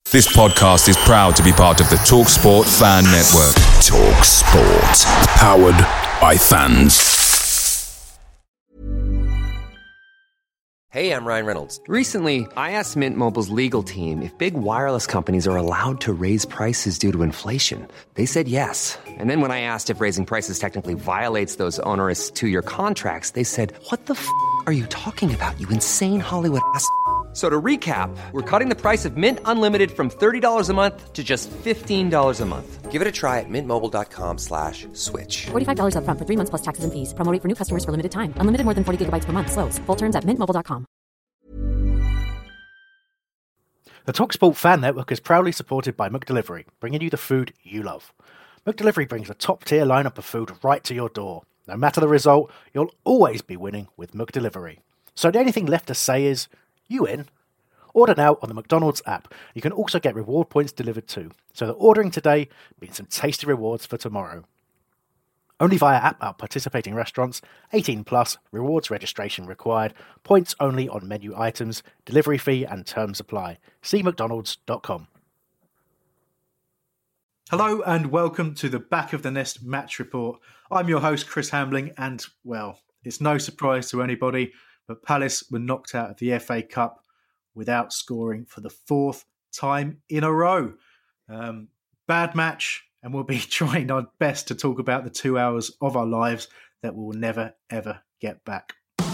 This podcast is proud to be part of the TalkSport Fan Network. TalkSport. Powered by fans. Hey, I'm Ryan Reynolds. Recently, I asked Mint Mobile's legal team if big wireless companies are allowed to raise prices due to inflation. They said yes. And then when I asked if raising prices technically violates those onerous two-year contracts, they said, "What the f*** are you talking about, you insane Hollywood ass?" So to recap, we're cutting the price of Mint Unlimited from $30 a month to just $15 a month. Give it a try at mintmobile.com/switch. $45 up front for 3 months plus taxes and fees. Promo rate for new customers for limited time. Unlimited more than 40 gigabytes per month. Slows full terms at mintmobile.com. The TalkSport Fan Network is proudly supported by McDelivery, bringing you the food you love. McDelivery brings a top-tier lineup of food right to your door. No matter the result, you'll always be winning with McDelivery. So the only thing left to say is, you in? Order now on the McDonald's app. You can also get reward points delivered too, so that ordering today means some tasty rewards for tomorrow. Only via app at participating restaurants, 18 plus, rewards registration required, points only on menu items, delivery fee and terms apply. See mcdonalds.com. Hello and welcome to the Back of the Nest match report. I'm your host Chris Hambling and, well, it's no surprise to anybody, but Palace were knocked out of the FA Cup without scoring for the fourth time in a row. Bad match, and we'll be trying our best to talk about the 2 hours of our lives that we'll never, ever get back.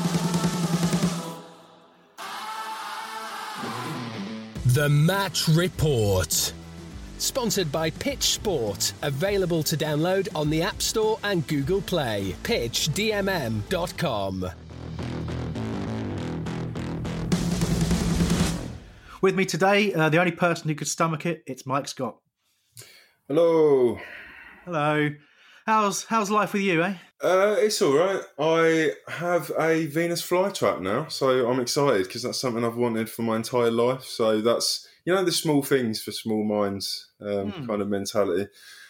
The Match Report. Sponsored by Pitch Sport. Available to download on the App Store and Google Play. pitchdmm.com. With me today, the only person who could stomach it, it's Mike Scott. Hello. Hello. How's life with you, eh? It's all right. I have a Venus flytrap now, so I'm excited because that's something I've wanted for my entire life. So that's, the small things for small minds kind of mentality.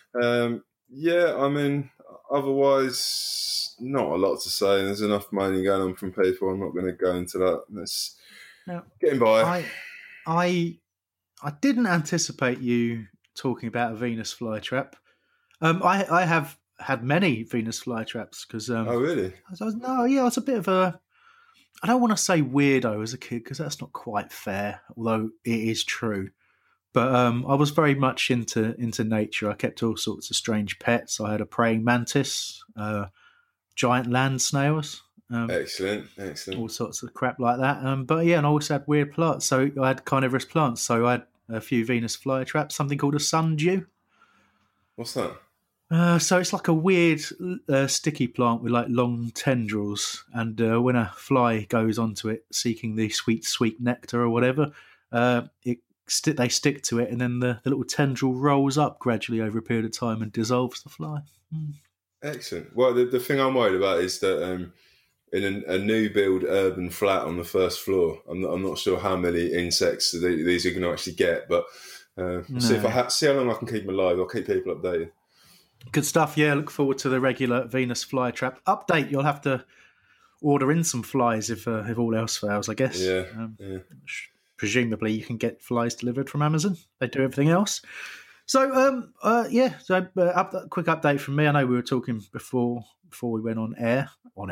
Otherwise, not a lot to say. There's enough moaning going on from people. I'm not going to go into that. That's getting by. I didn't anticipate you talking about a Venus flytrap. I have had many Venus flytraps because. Oh really? I was a bit of a. I don't want to say weirdo as a kid because that's not quite fair, although it is true. But I was very much into nature. I kept all sorts of strange pets. I had a praying mantis, giant land snails. Excellent. All sorts of crap like that. And I also had weird plants. So I had carnivorous plants. So I had a few Venus flytraps, something called a sundew. What's that? So it's like a weird sticky plant with like long tendrils. And when a fly goes onto it seeking the sweet, sweet nectar or whatever, they stick to it and then the little tendril rolls up gradually over a period of time and dissolves the fly. Excellent. Well, the thing I'm worried about is that in a new build urban flat on the first floor, I'm not sure how many insects these are going to actually get, but see how long I can keep them alive. I'll keep people updated. Good stuff. Yeah, look forward to the regular Venus flytrap update. You'll have to order in some flies if all else fails, I guess. Yeah. Presumably you can get flies delivered from Amazon. They do everything else. So, quick update from me. I know we were talking before we went on air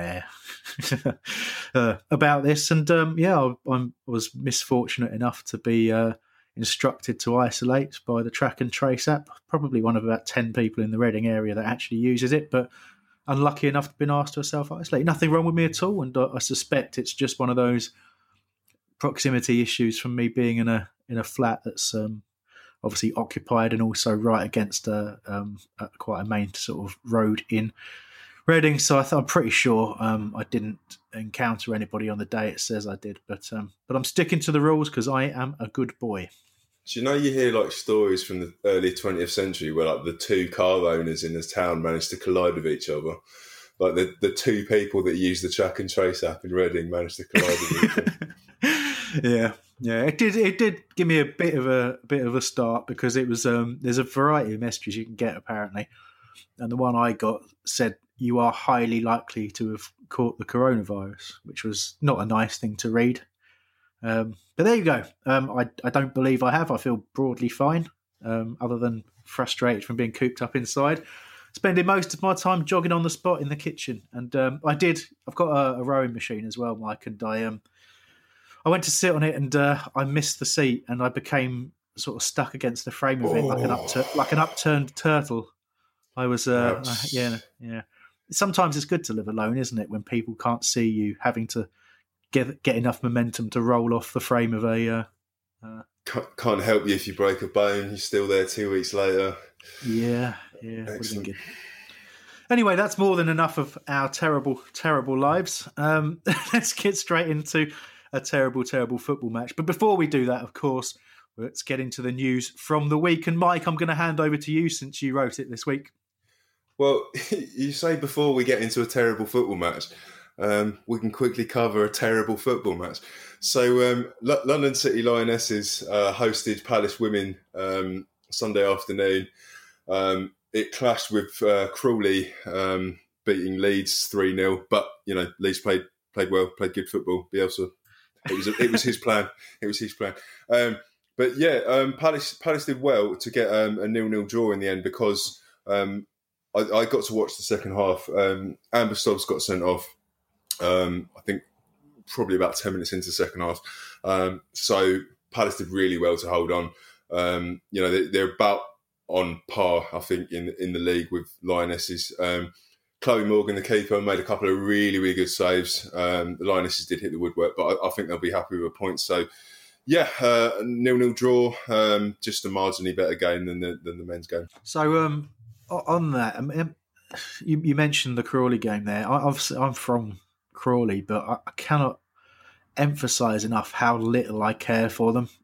about this, and I was misfortunate enough to be instructed to isolate by the Track and Trace app. Probably one of about 10 people in the Reading area that actually uses it, but unlucky enough to have been asked to self-isolate. Nothing wrong with me at all, and I suspect it's just one of those proximity issues from me being in a flat that's obviously occupied and also right against quite a main sort of road in Reading. So I'm pretty sure I didn't encounter anybody on the day it says I did, but I'm sticking to the rules because I am a good boy. Do you know, you hear like stories from the early 20th century where like the two car owners in this town managed to collide with each other? Like the two people that use the Track and Trace app in Reading managed to collide with each other. Yeah, it did give me a bit of a start because it was there's a variety of messages you can get apparently, and the one I got said you are highly likely to have caught the coronavirus, which was not a nice thing to read. But there you go. I don't believe I have. I feel broadly fine, other than frustrated from being cooped up inside. Spending most of my time jogging on the spot in the kitchen. And I've got a rowing machine as well, Mike, and I went to sit on it and I missed the seat and I became sort of stuck against the frame of it like an upturned turtle. I was, yeah. Sometimes it's good to live alone, isn't it? When people can't see you, having to get enough momentum to roll off the frame of a... Can't help you if you break a bone. You're still there 2 weeks later. Yeah. Excellent. Good. Anyway, that's more than enough of our terrible, terrible lives. Let's get straight into a terrible, terrible football match. But before we do that, of course, let's get into the news from the week. And Mike, I'm going to hand over to you since you wrote it this week. Well, you say before we get into a terrible football match, we can quickly cover a terrible football match. So London City Lionesses hosted Palace Women Sunday afternoon. It clashed with Crawley beating Leeds 3-0. But, Leeds played well, played good football. Bielsa, it was his plan. It was his plan. But yeah, Palace did well to get a 0-0 draw in the end because I got to watch the second half. Amber Stobbs got sent off, I think probably about 10 minutes into the second half. So Palace did really well to hold on. They're about on par, I think, in the league with Lionesses. Chloe Morgan, the keeper, made a couple of really, really good saves. The Lionesses did hit the woodwork, but I think they'll be happy with a point. So, yeah, 0-0 draw, just a marginally better game than the men's game. So, on that, you mentioned the Crawley game there. I'm from Crawley, but I cannot emphasise enough how little I care for them.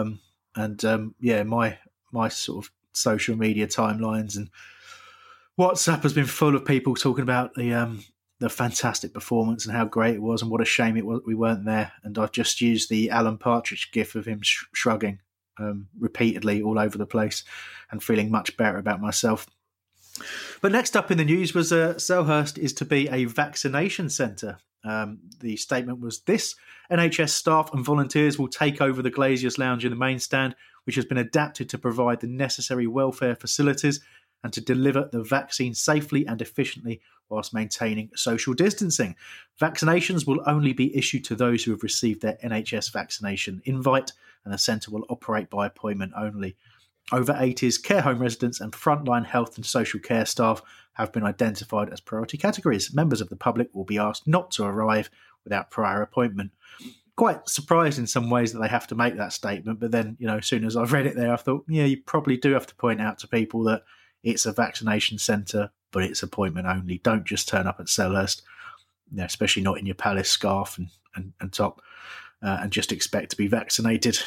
My sort of social media timelines and WhatsApp has been full of people talking about the fantastic performance and how great it was and what a shame it was we weren't there. And I've just used the Alan Partridge gif of him shrugging repeatedly all over the place and feeling much better about myself. But next up in the news was Selhurst is to be a vaccination centre. The statement was this: NHS staff and volunteers will take over the Glaziers Lounge in the main stand, which has been adapted to provide the necessary welfare facilities and to deliver the vaccine safely and efficiently whilst maintaining social distancing. Vaccinations will only be issued to those who have received their NHS vaccination invite, and the centre will operate by appointment only. Over 80s, care home residents and frontline health and social care staff have been identified as priority categories. Members of the public will be asked not to arrive without prior appointment. Quite surprised in some ways that they have to make that statement, but then, as soon as I've read it there, I thought, yeah, you probably do have to point out to people that it's a vaccination centre, but it's appointment only. Don't just turn up at Selhurst, especially not in your Palace scarf and top, and just expect to be vaccinated.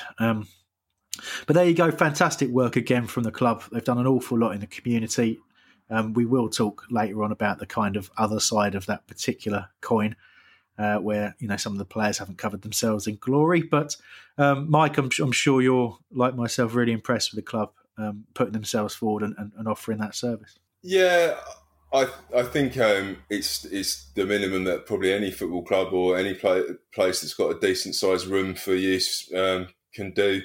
But there you go, fantastic work again from the club. They've done an awful lot in the community. We will talk later on about the kind of other side of that particular coin, where some of the players haven't covered themselves in glory. But Mike, I'm sure you're, like myself, really impressed with the club putting themselves forward and offering that service. Yeah, I think it's the minimum that probably any football club or any place that's got a decent sized room for use can do.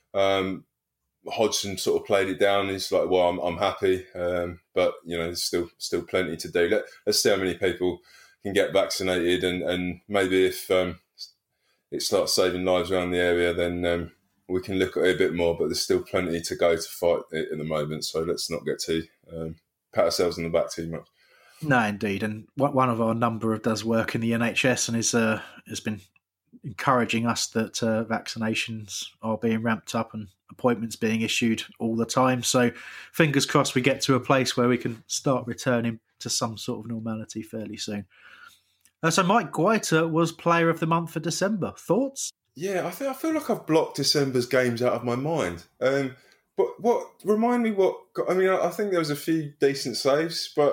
Hodgson sort of played it down. He's like, well, I'm happy, but there's still plenty to do. Let's see how many people can get vaccinated, and maybe if it starts saving lives around the area, then we can look at it a bit more. But there's still plenty to go to fight it at the moment. So let's not get too pat ourselves on the back too much. No, indeed. And one of our number does work in the NHS and has been encouraging us that vaccinations are being ramped up and appointments being issued all the time. So fingers crossed we get to a place where we can start returning to some sort of normality fairly soon. So Mike Guaita was Player of the Month for December. Thoughts? Yeah, I feel like I've blocked December's games out of my mind. But remind me what? I mean, I think there was a few decent saves, but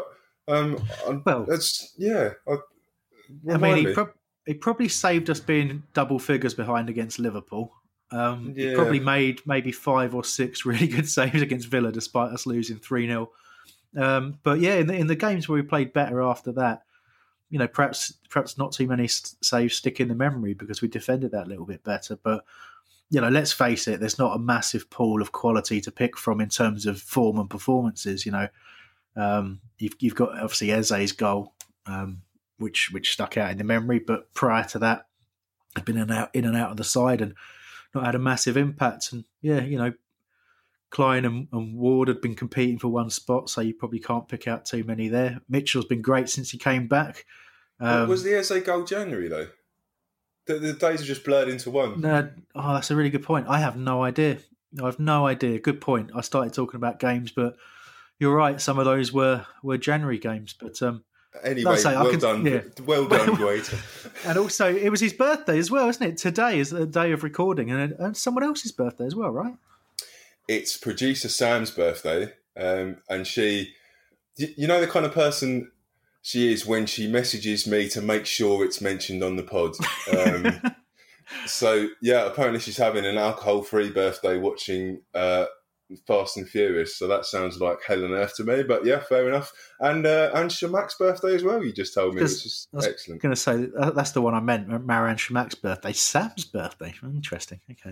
He probably saved us being double figures behind against Liverpool. He probably made maybe 5 or 6 really good saves against Villa, despite us losing 3-0. But yeah, in the games where we played better after that, perhaps not too many saves stick in the memory because we defended that a little bit better. But let's face it, there's not a massive pool of quality to pick from in terms of form and performances. You've got obviously Eze's goal, which stuck out in the memory, but prior to that, had been in and out of the side and not had a massive impact. And Klein and Ward had been competing for one spot, so you probably can't pick out too many there. Mitchell's been great since he came back. Was the Eze goal January though? The days are just blurred into one. No, that's a really good point. I have no idea. Good point. I started talking about games, but you're right. Some of those were January games. But anyway, done. Yeah. Well done, Guaita. And also, it was his birthday as well, isn't it? Today is the day of recording, and someone else's birthday as well, right? It's producer Sam's birthday, and she, the kind of person she is when she messages me to make sure it's mentioned on the pod. So, apparently she's having an alcohol-free birthday watching Fast and Furious. So that sounds like hell on earth to me. But yeah, fair enough. And Shamak's birthday as well, you just told me, which is excellent. I was going to say, that's the one I meant, Marouane Chamak's birthday. Sam's birthday. Interesting. Okay.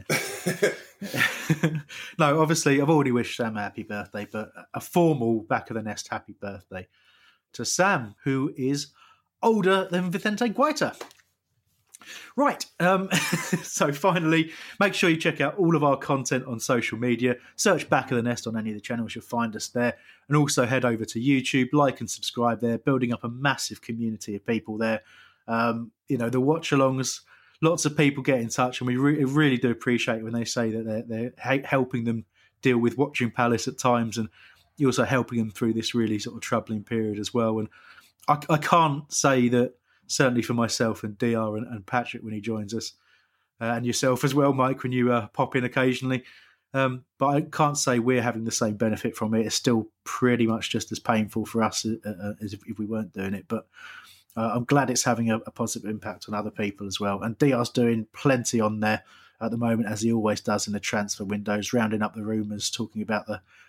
No, obviously, I've already wished Sam a happy birthday, but a formal back of the nest happy birthday to Sam, who is older than Vicente Guaita. Right, so finally, make sure you check out all of our content on social media. Search Back of the Nest on any of the channels, you'll find us there. And also head over to YouTube, like and subscribe there, building up a massive community of people there. The watch-alongs, lots of people get in touch, and we really do appreciate it when they say that they're helping them deal with Watching Palace at times, and you're also helping them through this really sort of troubling period as well. And I can't say that, certainly for myself and DR and Patrick when he joins us, and yourself as well, Mike, when you pop in occasionally. But I can't say we're having the same benefit from it. It's still pretty much just as painful for us as if we weren't doing it. But I'm glad it's having a positive impact on other people as well. And DR's doing plenty on there at the moment, as he always does in the transfer windows, rounding up the rumours, talking about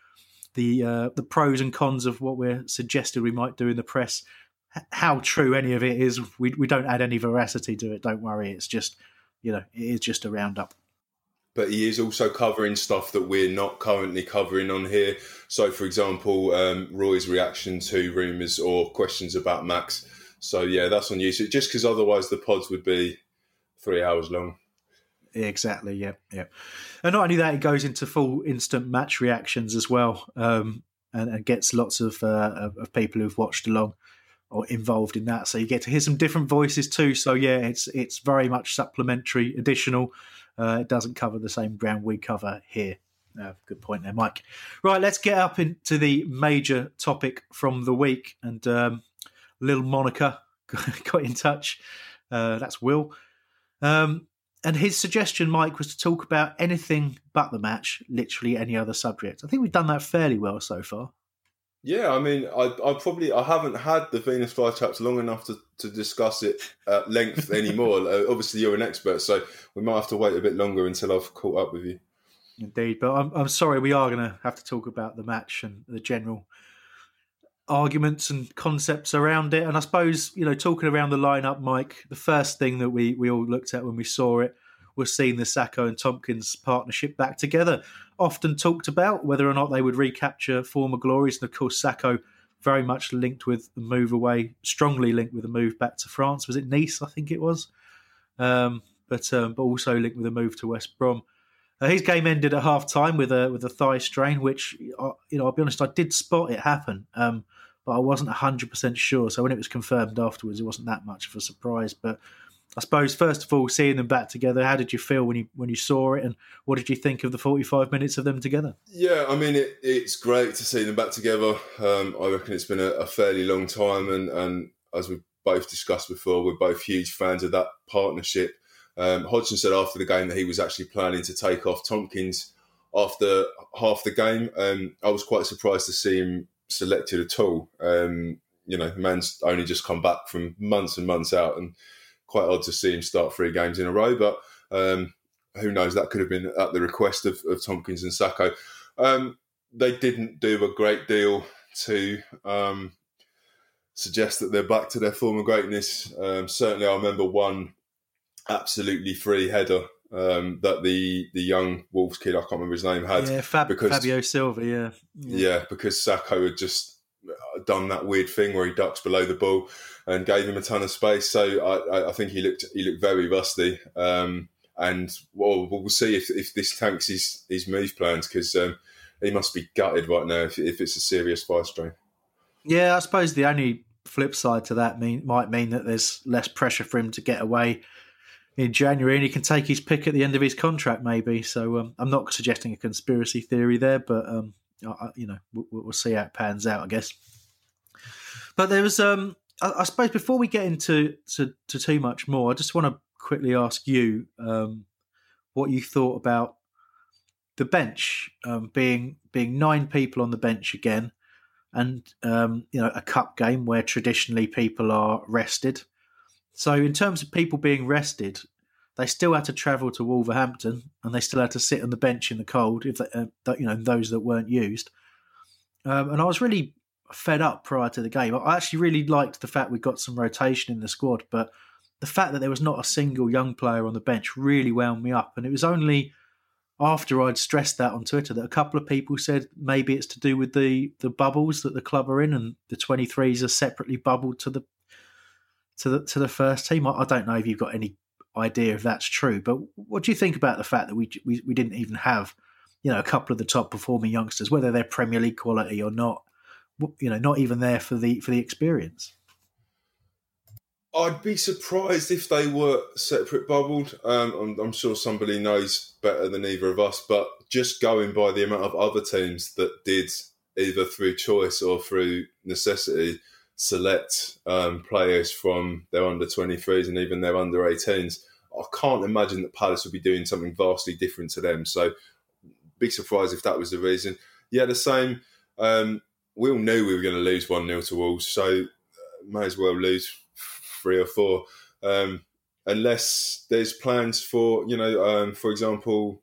the pros and cons of what we're suggested we might do in the press. How true any of it is, we don't add any veracity to it. Don't worry. It's just, it is just a roundup. But he is also covering stuff that we're not currently covering on here. So, for example, Roy's reaction to rumours or questions about Max. So, yeah, that's on YouTube. Just because otherwise the pods would be 3 hours long. Exactly, yeah. And not only that, it goes into full instant match reactions as well, and gets lots of people who've watched along or involved in that, so you get to hear some different voices too. So yeah, it's very much supplementary, additional. It doesn't cover the same ground we cover here. Good point there, Mike. Right, let's get up into the major topic from the week. And little Monica got in touch. That's Will. And his suggestion, Mike, was to talk about anything but the match, literally any other subject. I think we've done that fairly well so far. Yeah, I mean, I haven't had the Venus flytraps long enough to discuss it at length anymore. Obviously, you're an expert, so we might have to wait a bit longer until I've caught up with you. Indeed, but I'm sorry, we are going to have to talk about the match and the general arguments and concepts around it. And I suppose, talking around the lineup, Mike, the first thing that we all looked at when we saw it was seeing the Sakho and Tompkins partnership back together. Often talked about whether or not they would recapture former glories. And of course, Sakho very much linked with the move away, strongly linked with the move back to France. Was it Nice? I think it was. But also linked with a move to West Brom. His game ended at half time with a thigh strain, which, I'll be honest, I did spot it happen. But I wasn't 100% sure. So when it was confirmed afterwards, it wasn't that much of a surprise. But I suppose, first of all, seeing them back together, how did you feel when you saw it, and what did you think of the 45 minutes of them together? Yeah, I mean, it's great to see them back together. I reckon it's been a fairly long time, and as we've both discussed before, we're both huge fans of that partnership. Hodgson said after the game that he was actually planning to take off Tompkins after half the game. I was quite surprised to see him selected at all. Man's only just come back from months and months out, and quite odd to see him start 3 games in a row, but who knows, that could have been at the request of Tompkins and Sakho. They didn't do a great deal to suggest that they're back to their former greatness. Certainly, I remember one absolutely free header that the young Wolves kid, I can't remember his name, had. Yeah, Fabio Silva, yeah, because Sacco had just done that weird thing where he ducks below the ball and gave him a ton of space. So I think he looked very rusty. And we'll see if this tanks his move plans, because he must be gutted right now if it's a serious thigh strain. Yeah, I suppose the only flip side to that might mean that there's less pressure for him to get away in January, and he can take his pick at the end of his contract, maybe. So I'm not suggesting a conspiracy theory there, but we'll see how it pans out, I guess. But there was, I suppose, before we get into too much more, I just want to quickly ask you what you thought about the bench being 9 people on the bench again, and a cup game where traditionally people are rested. So in terms of people being rested, they still had to travel to Wolverhampton, and they still had to sit on the bench in the cold, if those that weren't used. And I was really fed up prior to the game. I actually really liked the fact we got some rotation in the squad, but the fact that there was not a single young player on the bench really wound me up. And it was only after I'd stressed that on Twitter that a couple of people said maybe it's to do with the bubbles that the club are in, and the 23s are separately bubbled to the first team. I don't know if you've got any idea if that's true, but what do you think about the fact that we didn't even have a couple of the top performing youngsters, whether they're Premier League quality or not, not even there for the experience? I'd be surprised if they were separate bubbled. I'm sure somebody knows better than either of us, but just going by the amount of other teams that did, either through choice or through necessity, select players from their under-23s and even their under-18s, I can't imagine that Palace would be doing something vastly different to them. So big surprise if that was the reason. Yeah, the same. We all knew we were going to lose 1-0 to Wolves, so may as well lose 3 or 4. Unless there's plans for, for example,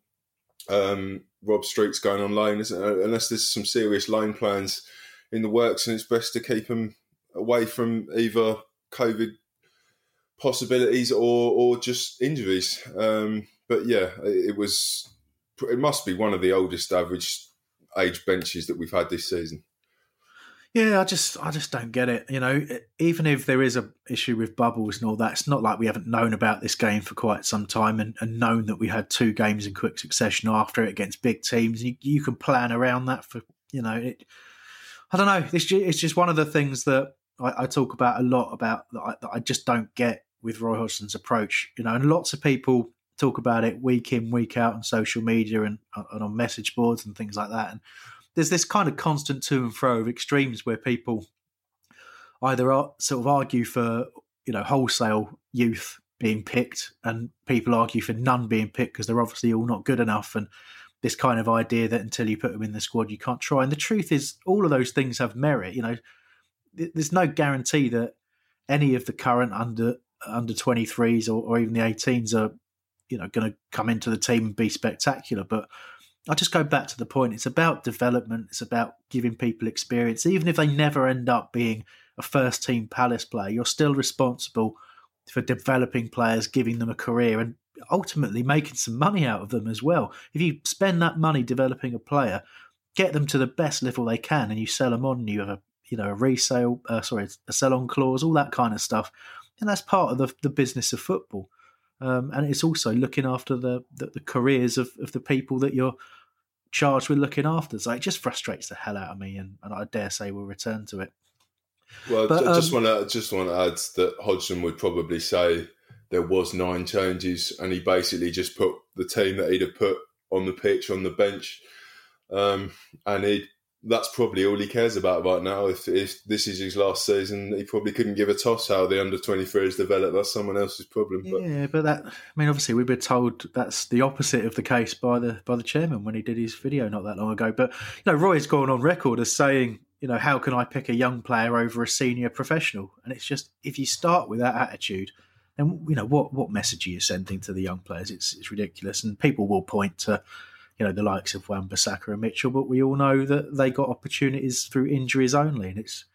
Rob Street's going on loan, unless there's some serious loan plans in the works, and it's best to keep them away from either COVID possibilities or just injuries. But yeah, it must be one of the oldest average age benches that we've had this season. Yeah, I just don't get it. Even if there is an issue with bubbles and all that, it's not like we haven't known about this game for quite some time and known that we had 2 games in quick succession after it against big teams. You can plan around that for, I don't know. It's just one of the things that I talk about a lot about that I just don't get with Roy Hodgson's approach. And lots of people talk about it week in, week out on social media and on message boards and things like that. And there's this kind of constant to and fro of extremes where people either sort of argue for, wholesale youth being picked, and people argue for none being picked because they're obviously all not good enough. And this kind of idea that until you put them in the squad, you can't try. And the truth is, all of those things have merit. There's no guarantee that any of the current under 23s or even the 18s are, going to come into the team and be spectacular. But I just go back to the point. It's about development. It's about giving people experience. Even if they never end up being a first-team Palace player, you're still responsible for developing players, giving them a career, and ultimately making some money out of them as well. If you spend that money developing a player, get them to the best level they can, and you sell them on, and you have a sell-on clause, all that kind of stuff, and that's part of the business of football. And it's also looking after the careers of the people that you're charged with looking after. So it just frustrates the hell out of me, and I dare say we'll return to it. Well, I just want to add that Hodgson would probably say there was 9 changes, and he basically just put the team that he'd have put on the pitch, on the bench, and that's probably all he cares about right now. If this is his last season, he probably couldn't give a toss how the under-23s develop. That's someone else's problem. But. Yeah, but obviously we were told that's the opposite of the case by the chairman when he did his video not that long ago. But Roy's gone on record as saying, how can I pick a young player over a senior professional? And it's just, if you start with that attitude, then what message are you sending to the young players? It's ridiculous, and people will point to the likes of Wan-Bissaka and Mitchell, but we all know that they got opportunities through injuries only, and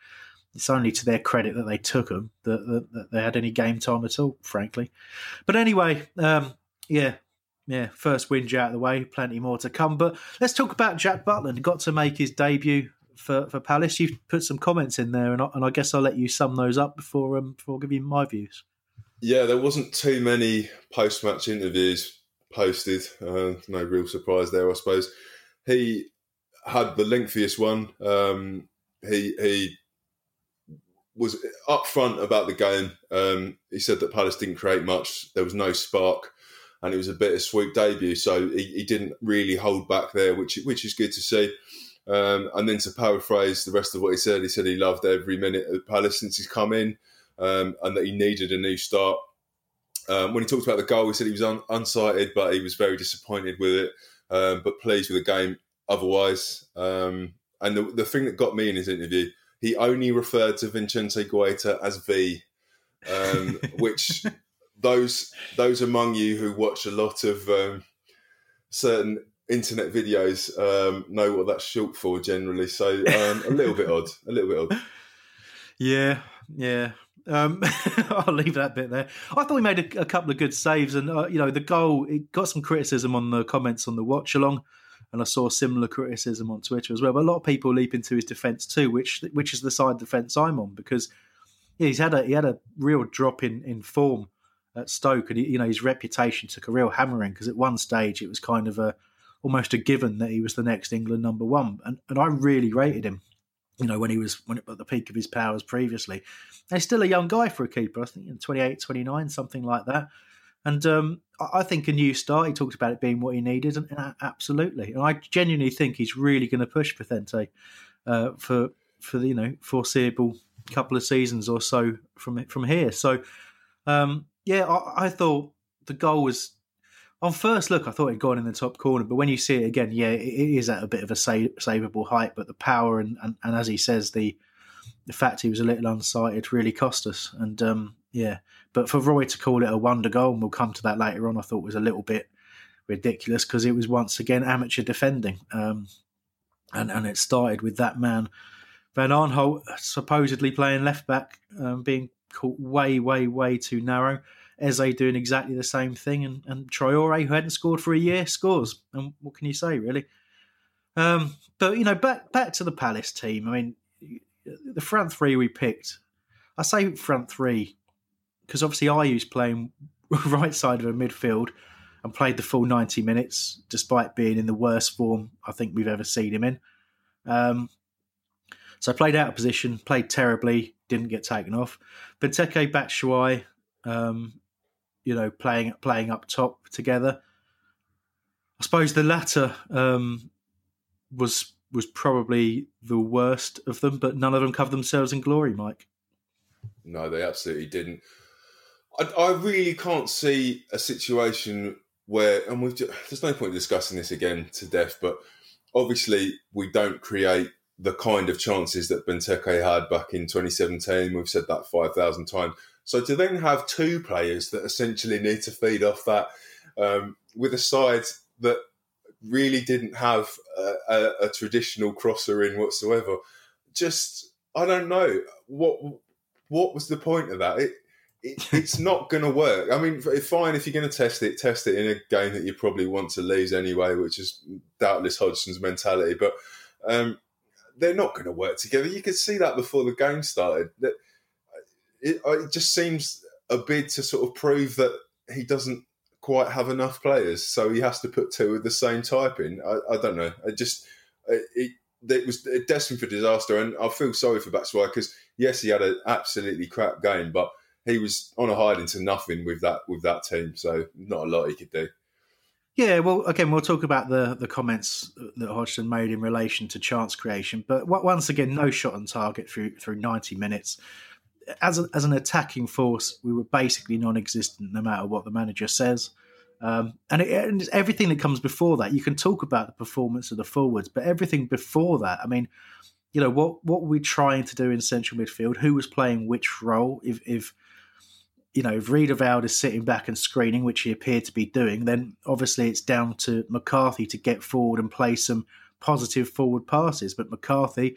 it's only to their credit that they took them, that they had any game time at all, frankly. But anyway, first whinge out of the way, plenty more to come. But let's talk about Jack Butland. Got to make his debut for Palace. You've put some comments in there, and I guess I'll let you sum those up before giving you my views. Yeah, there wasn't too many post-match interviews posted. No real surprise there, I suppose. He had the lengthiest one. He was upfront about the game. He said that Palace didn't create much. There was no spark, and it was a bittersweet debut. So he didn't really hold back there, which is good to see. And then to paraphrase the rest of what he said he loved every minute at Palace since he's come in, and that he needed a new start. When he talked about the goal, he said he was unsighted, but he was very disappointed with it, but pleased with the game otherwise. And the thing that got me in his interview, he only referred to Vincente Guaita as V, which those among you who watch a lot of certain internet videos know what that's short for generally. So a little bit odd. Yeah. I'll leave that bit there. I thought he made a couple of good saves, and the goal, it got some criticism on the comments on the watch along. And I saw similar criticism on Twitter as well. But a lot of people leap into his defence too, which is the side defence I'm on, because he had a real drop in form at Stoke, and his reputation took a real hammering, because at one stage it was kind of almost a given that he was the next England number one, and I really rated him. When he was at the peak of his powers previously. And he's still a young guy for a keeper. I think 28, 29, something like that. And I think a new start, he talked about it being what he needed, and absolutely. And I genuinely think he's really going to push Vicente for the foreseeable couple of seasons or so from here. So, I thought the goal was, on first look, I thought it'd gone in the top corner, but when you see it again, it is at a bit of a savable height, but the power and as he says, the fact he was a little unsighted really cost us. And but for Roy to call it a wonder goal, and we'll come to that later on, I thought was a little bit ridiculous, because it was once again amateur defending. And it started with that man, Van Aanholt, supposedly playing left back, being caught way, way, way too narrow. Eze doing exactly the same thing, and Traore, who hadn't scored for a year, scores. And what can you say, really? But back to the Palace team. I mean, the front three we picked. I say front three because obviously Ayew's playing right side of a midfield and played the full 90 minutes, despite being in the worst form I think we've ever seen him in. So played out of position, played terribly, didn't get taken off. Benteke, Batshuayi, playing up top together. I suppose the latter was probably the worst of them, but none of them covered themselves in glory, Mike. No, they absolutely didn't. I really can't see a situation where, and there's no point discussing this again to death, but obviously we don't create the kind of chances that Benteke had back in 2017. We've said that 5,000 times. So to then have two players that essentially need to feed off that, with a side that really didn't have a traditional crosser in whatsoever, just, I don't know, what was the point of that? It's not going to work. I mean, fine, if you're going to test it in a game that you probably want to lose anyway, which is doubtless Hodgson's mentality, but they're not going to work together. You could see that before the game started. It just seems a bid to sort of prove that he doesn't quite have enough players, so he has to put two of the same type in. I don't know. It was destined for disaster, and I feel sorry for Batshuayi because, yes, he had an absolutely crap game, but he was on a hiding to nothing with that team, so not a lot he could do. Yeah, well, again, we'll talk about the comments that Hodgson made in relation to chance creation, but once again, no shot on target through 90 minutes. As an attacking force, we were basically non-existent no matter what the manager says. And everything that comes before that, you can talk about the performance of the forwards, but everything before that, I mean, what were we trying to do in central midfield? Who was playing which role? If Riedewald is sitting back and screening, which he appeared to be doing, then obviously it's down to McCarthy to get forward and play some positive forward passes. But McCarthy,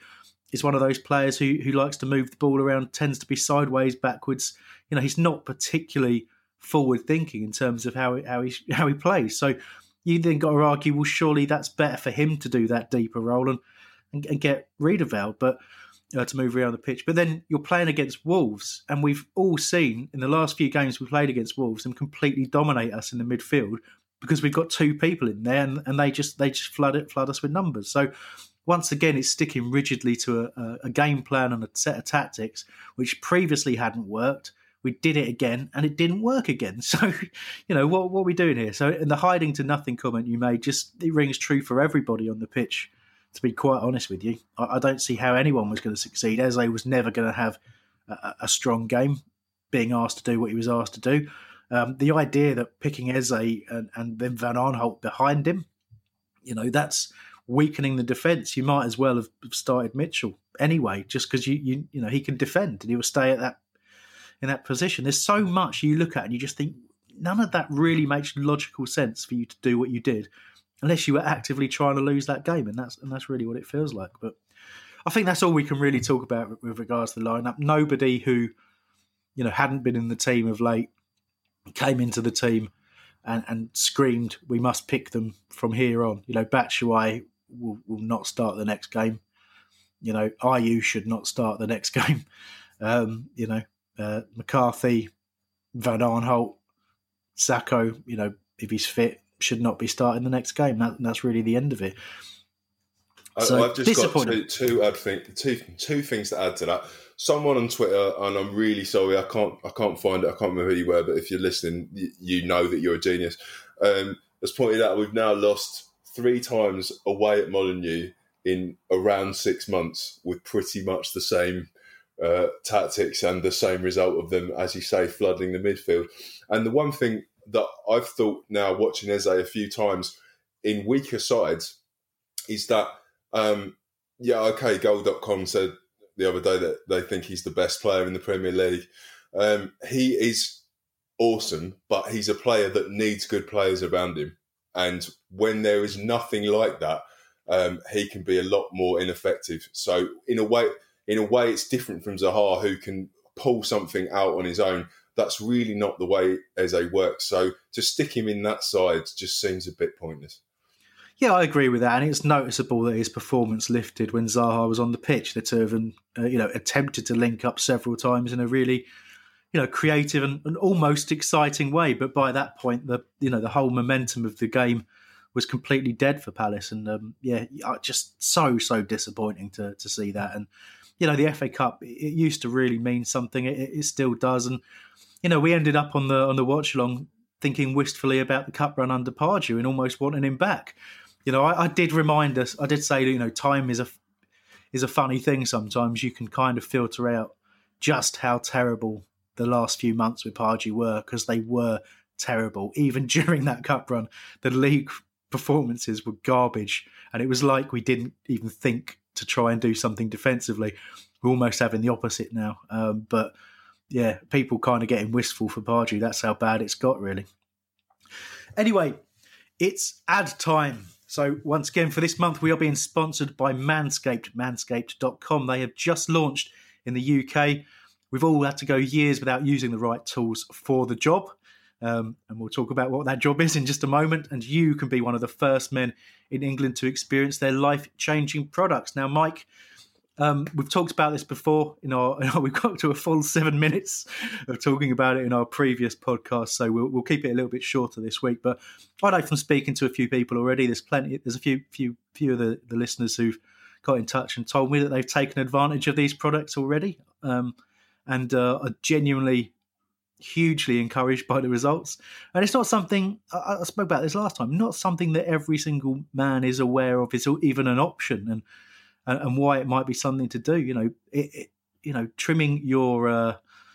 is one of those players who likes to move the ball around, tends to be sideways, backwards. He's not particularly forward thinking in terms of how he plays. So you then got to argue, well, surely that's better for him to do that deeper role and get Riedewald, but to move around the pitch. But then you're playing against Wolves, and we've all seen in the last few games we played against Wolves them completely dominate us in the midfield because we've got two people in there, and they just flood us with numbers. So once again, it's sticking rigidly to a game plan and a set of tactics which previously hadn't worked. We did it again, and it didn't work again. So, what are we doing here? So, in the hiding to nothing comment you made, it rings true for everybody on the pitch, to be quite honest with you. I don't see how anyone was going to succeed. Eze was never going to have a strong game, being asked to do what he was asked to do. The idea that picking Eze and then Van Aanholt behind him, that's weakening the defence. You might as well have started Mitchell anyway, just because you he can defend and he will stay in that position. There's so much you look at and you just think none of that really makes logical sense for you to do what you did, unless you were actively trying to lose that game, and that's really what it feels like. But I think that's all we can really talk about with regards to the lineup. Nobody who hadn't been in the team of late came into the team and screamed, "We must pick them from here on." Batshuayi will not start the next game. Ayew should not start the next game. McCarthy, Van Aanholt, Sacco, if he's fit, should not be starting the next game. That's really the end of it. So, I've just got two things to add to that. Someone on Twitter, and I'm really sorry, I can't find it. I can't remember who you were, but if you're listening, you know that you're a genius. Has pointed out we've now lost 3 times away at Molineux in around 6 months with pretty much the same tactics and the same result of them, as you say, flooding the midfield. And the one thing that I've thought now, watching Eze a few times in weaker sides, is that, Goal.com said the other day that they think he's the best player in the Premier League. He is awesome, but he's a player that needs good players around him. And when there is nothing like that, he can be a lot more ineffective. So in a way, it's different from Zaha, who can pull something out on his own. That's really not the way Eze works. So to stick him in that side just seems a bit pointless. Yeah, I agree with that. And it's noticeable that his performance lifted when Zaha was on the pitch. The two of them, attempted to link up several times in a really, creative and almost exciting way. But by that point, the whole momentum of the game was completely dead for Palace. And just so disappointing to see that. And the FA Cup, it used to really mean something. It still does. And we ended up on the watch along thinking wistfully about the cup run under Pardew and almost wanting him back. I did remind us. I did say, time is a funny thing. Sometimes you can kind of filter out just how terrible the last few months with Pardew were, because they were terrible. Even during that cup run, the league performances were garbage, and it was like we didn't even think to try and do something defensively. We're almost having the opposite now. But yeah, people kind of getting wistful for Pardew. That's how bad it's got, really. Anyway, it's ad time. So once again, for this month, we are being sponsored by Manscaped, manscaped.com. They have just launched in the UK. We've all had to go years without using the right tools for the job. And we'll talk about what that job is in just a moment. And you can be one of the first men in England to experience their life-changing products. Now, Mike, we've talked about this before. We've got to a full 7 minutes of talking about it in our previous podcast, so we'll keep it a little bit shorter this week. But I know from speaking to a few people already, there's a few of the listeners who've got in touch and told me that they've taken advantage of these products already, and are genuinely hugely encouraged by the results. And it's not something, I spoke about this last time, not something that every single man is aware of is even an option, and why it might be something to do. Trimming your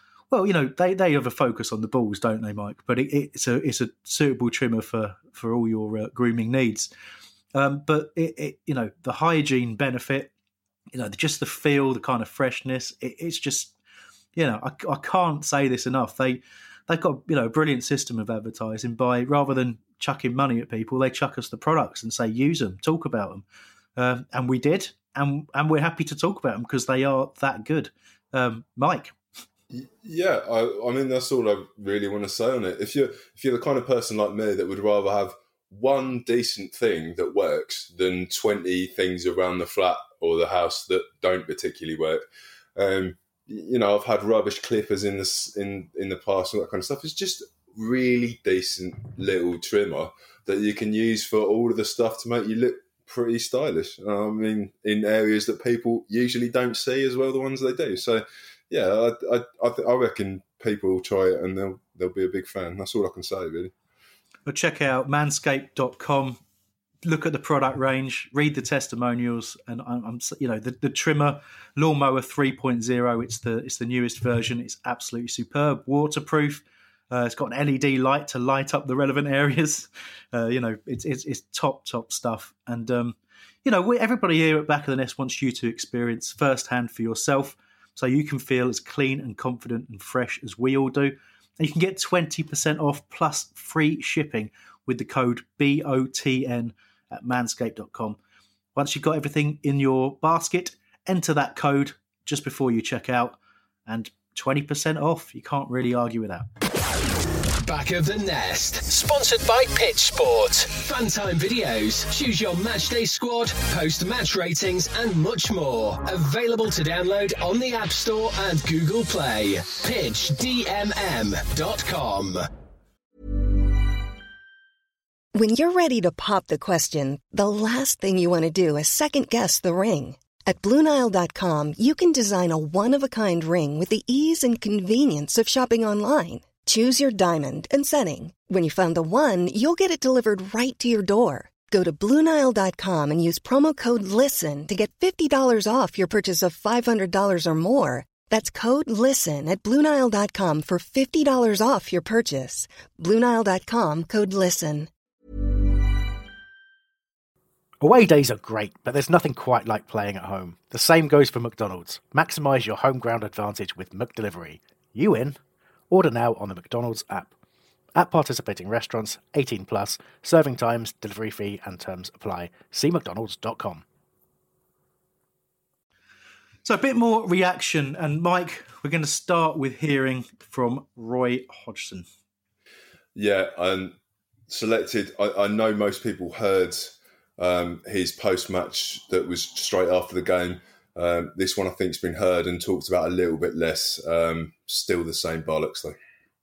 they have a focus on the balls, don't they, Mike? But it's a suitable trimmer for all your grooming needs. But the hygiene benefit, just the feel, the kind of freshness, it's just, I can't say this enough. They've got a brilliant system of advertising. By rather than chucking money at people, they chuck us the products and say use them, talk about them. and we did, and we're happy to talk about them because they are that good. Mike. Yeah, I mean that's all I really want to say on it. If you're the kind of person like me that would rather have one decent thing that works than 20 things around the flat or the house that don't particularly work, I've had rubbish clippers in the past and that kind of stuff. It's just really decent little trimmer that you can use for all of the stuff to make you look pretty stylish. I mean, in areas that people usually don't see as well, the ones they do. So. Yeah, I reckon people will try it and they'll be a big fan. That's all I can say, really. Well, check out manscaped.com. Look at the product range, read the testimonials, and I'm the trimmer Lawnmower 3.0. It's the newest version. It's absolutely superb, waterproof. It's got an LED light to light up the relevant areas. It's top stuff. And everybody here at Back of the Nest wants you to experience firsthand for yourself, so you can feel as clean and confident and fresh as we all do. And you can get 20% off plus free shipping with the code BOTN at manscaped.com. Once you've got everything in your basket, enter that code just before you check out, and 20% off. You can't really argue with that. Back of the Nest, sponsored by Pitch Sport. Funtime videos, choose your matchday squad, post match ratings, and much more. Available to download on the App Store and Google Play. PitchDMM.com. When you're ready to pop the question, the last thing you want to do is second-guess the ring. At BlueNile.com, you can design a one-of-a-kind ring with the ease and convenience of shopping online. Choose your diamond and setting. When you find the one, you'll get it delivered right to your door. Go to BlueNile.com and use promo code LISTEN to get $50 off your purchase of $500 or more. That's code LISTEN at BlueNile.com for $50 off your purchase. BlueNile.com, code LISTEN. Away days are great, but there's nothing quite like playing at home. The same goes for McDonald's. Maximise your home ground advantage with McDelivery. You in? Order now on the McDonald's app. At participating restaurants, 18 plus, serving times, delivery fee and terms apply. See mcdonalds.com. So a bit more reaction, and Mike, we're going to start with hearing from Roy Hodgson. Yeah, selected. I know most people heard his post-match that was straight after the game. This one I think's been heard and talked about a little bit less. Still the same bollocks though.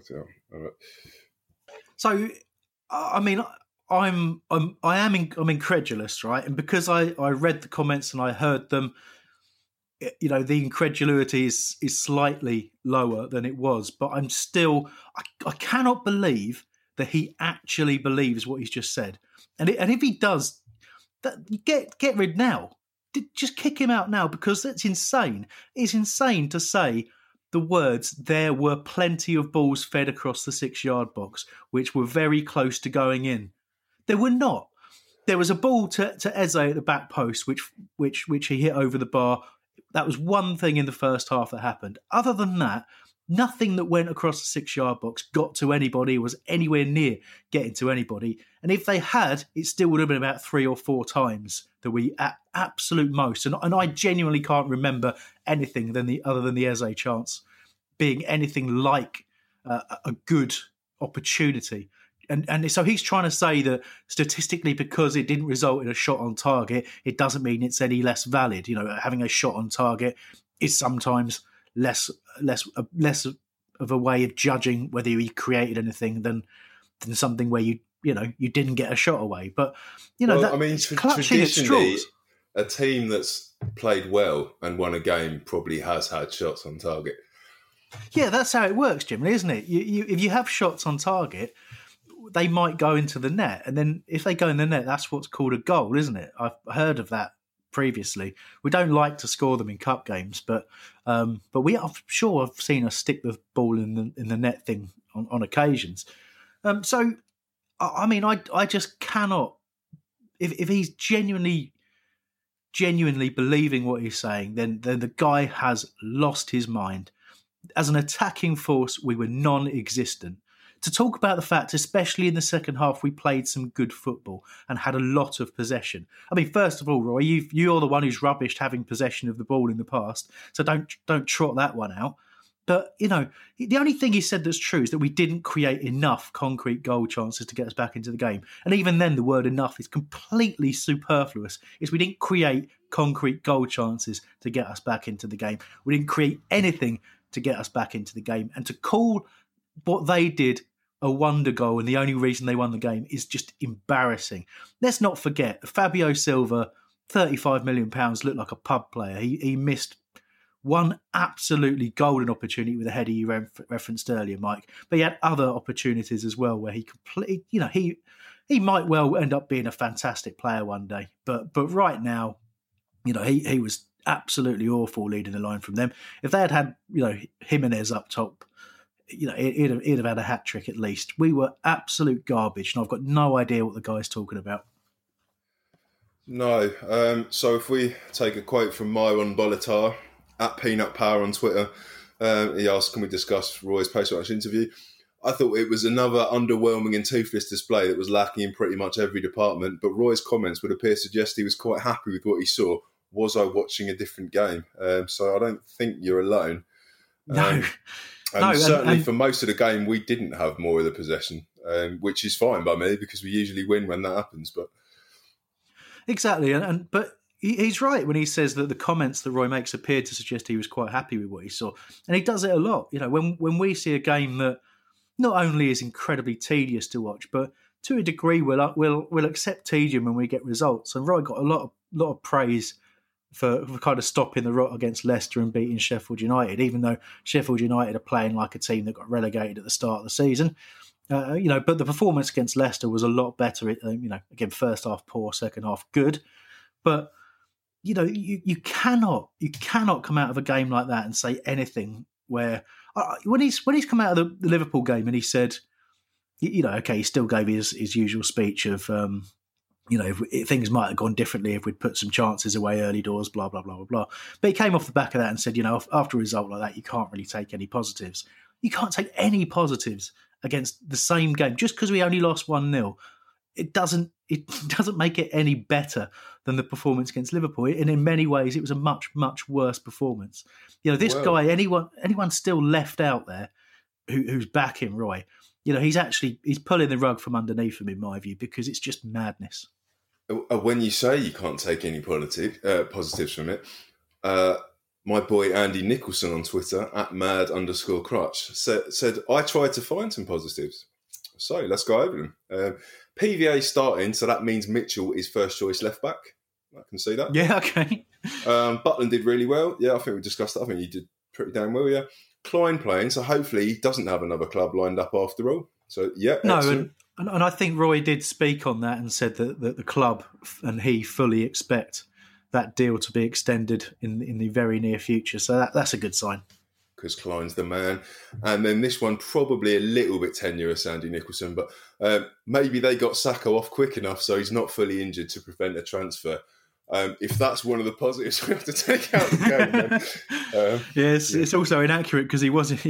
So, I mean, I'm incredulous, right? And because I read the comments and I heard them, the incredulity is slightly lower than it was. But I'm still, I cannot believe that he actually believes what he's just said. And if he does, get rid now. Just kick him out now, because that's insane. It's insane to say the words, "There were plenty of balls fed across the 6-yard box, which were very close to going in." There were not. There was a ball to Eze at the back post, which he hit over the bar. That was one thing in the first half that happened. Other than that, nothing that went across the 6-yard box got to anybody, was anywhere near getting to anybody. And if they had, it still would have been about 3 or 4 times that we at absolute most. And I genuinely can't remember anything other than the Eze chance being anything like a good opportunity. And so he's trying to say that statistically, because it didn't result in a shot on target, it doesn't mean it's any less valid. Having a shot on target is sometimes less of a way of judging whether he created anything than something where you didn't get a shot away. But traditionally, a team that's played well and won a game probably has had shots on target. Yeah, that's how it works, Jim, isn't it? If you have shots on target, they might go into the net, and then if they go in the net, that's what's called a goal, isn't it? I've heard of that previously. We don't like to score them in cup games, but I'm sure I've seen us stick the ball in the net thing on occasions. So, I mean, I just cannot. If he's genuinely believing what he's saying, then the guy has lost his mind. As an attacking force, we were non-existent. to talk about the fact, especially in the second half, we played some good football and had a lot of possession. I mean, first of all, Roy, you're the one who's rubbished having possession of the ball in the past, so don't trot that one out. But, you know, the only thing he said that's true is that we didn't create enough concrete goal chances to get us back into the game. And even then, the word enough is completely superfluous. We didn't create concrete goal chances to get us back into the game. We didn't create anything to get us back into the game. And to call what they did a wonder goal and the only reason they won the game is just embarrassing. Let's not forget, Fabio Silva, £35 million, looked like a pub player. He missed one absolutely golden opportunity with a header you referenced earlier, Mike. But he had other opportunities as well where he completely, you know, he might well end up being a fantastic player one day. But right now, you know, he was absolutely awful leading the line from them. If they had, you know, Jimenez up top, you know, he'd have had a hat trick at least. We were absolute garbage, and I've got no idea what the guy's talking about. No. So if we take a quote from Myron Bolitar at Peanut Power on Twitter, he asked, can we discuss Roy's post-match interview? I thought it was another underwhelming and toothless display that was lacking in pretty much every department, but Roy's comments would appear to suggest he was quite happy with what he saw. Was I watching a different game? So I don't think you're alone. No. And certainly for most of the game, we didn't have more of the possession, which is fine by me because we usually win when that happens. But exactly, but he's right when he says that the comments that Roy makes appear to suggest he was quite happy with what he saw, and he does it a lot. You know, when we see a game that not only is incredibly tedious to watch, but to a degree we'll accept tedium when we get results. And Roy got a lot of praise for kind of stopping the rot against Leicester and beating Sheffield United, even though Sheffield United are playing like a team that got relegated at the start of the season. You know, but the performance against Leicester was a lot better. You know, again, first half poor, second half good. But you know, you cannot come out of a game like that and say anything where when he's come out of the Liverpool game and he said, you know, okay, he still gave his usual speech of, you know, things might have gone differently if we'd put some chances away early doors, blah, blah, blah, blah, blah. But he came off the back of that and said, you know, after a result like that, you can't really take any positives. You can't take any positives against the same game. Just because we only lost 1-0, it doesn't make it any better than the performance against Liverpool. And in many ways, it was a much, much worse performance. You know, this guy, anyone still left out there who's backing Roy, you know, he's pulling the rug from underneath him, in my view, because it's just madness. When you say you can't take any positives from it, my boy Andy Nicholson on Twitter, at @mad_crutch, said, I tried to find some positives. So let's go over them. PVA starting, so that means Mitchell is first choice left back. I can see that. Yeah, okay. Butland did really well. Yeah, I think we discussed that. I think he did pretty damn well, yeah. Klein playing, so hopefully he doesn't have another club lined up after all. So, yeah, excellent. No, and I think Roy did speak on that and said that the club and he fully expect that deal to be extended in the very near future. So that's a good sign. Because Klein's the man. And then this one, probably a little bit tenuous, Andy Nicholson, but maybe they got Sacco off quick enough so he's not fully injured to prevent a transfer. If that's one of the positives we have to take out of the game, then, it's also inaccurate because it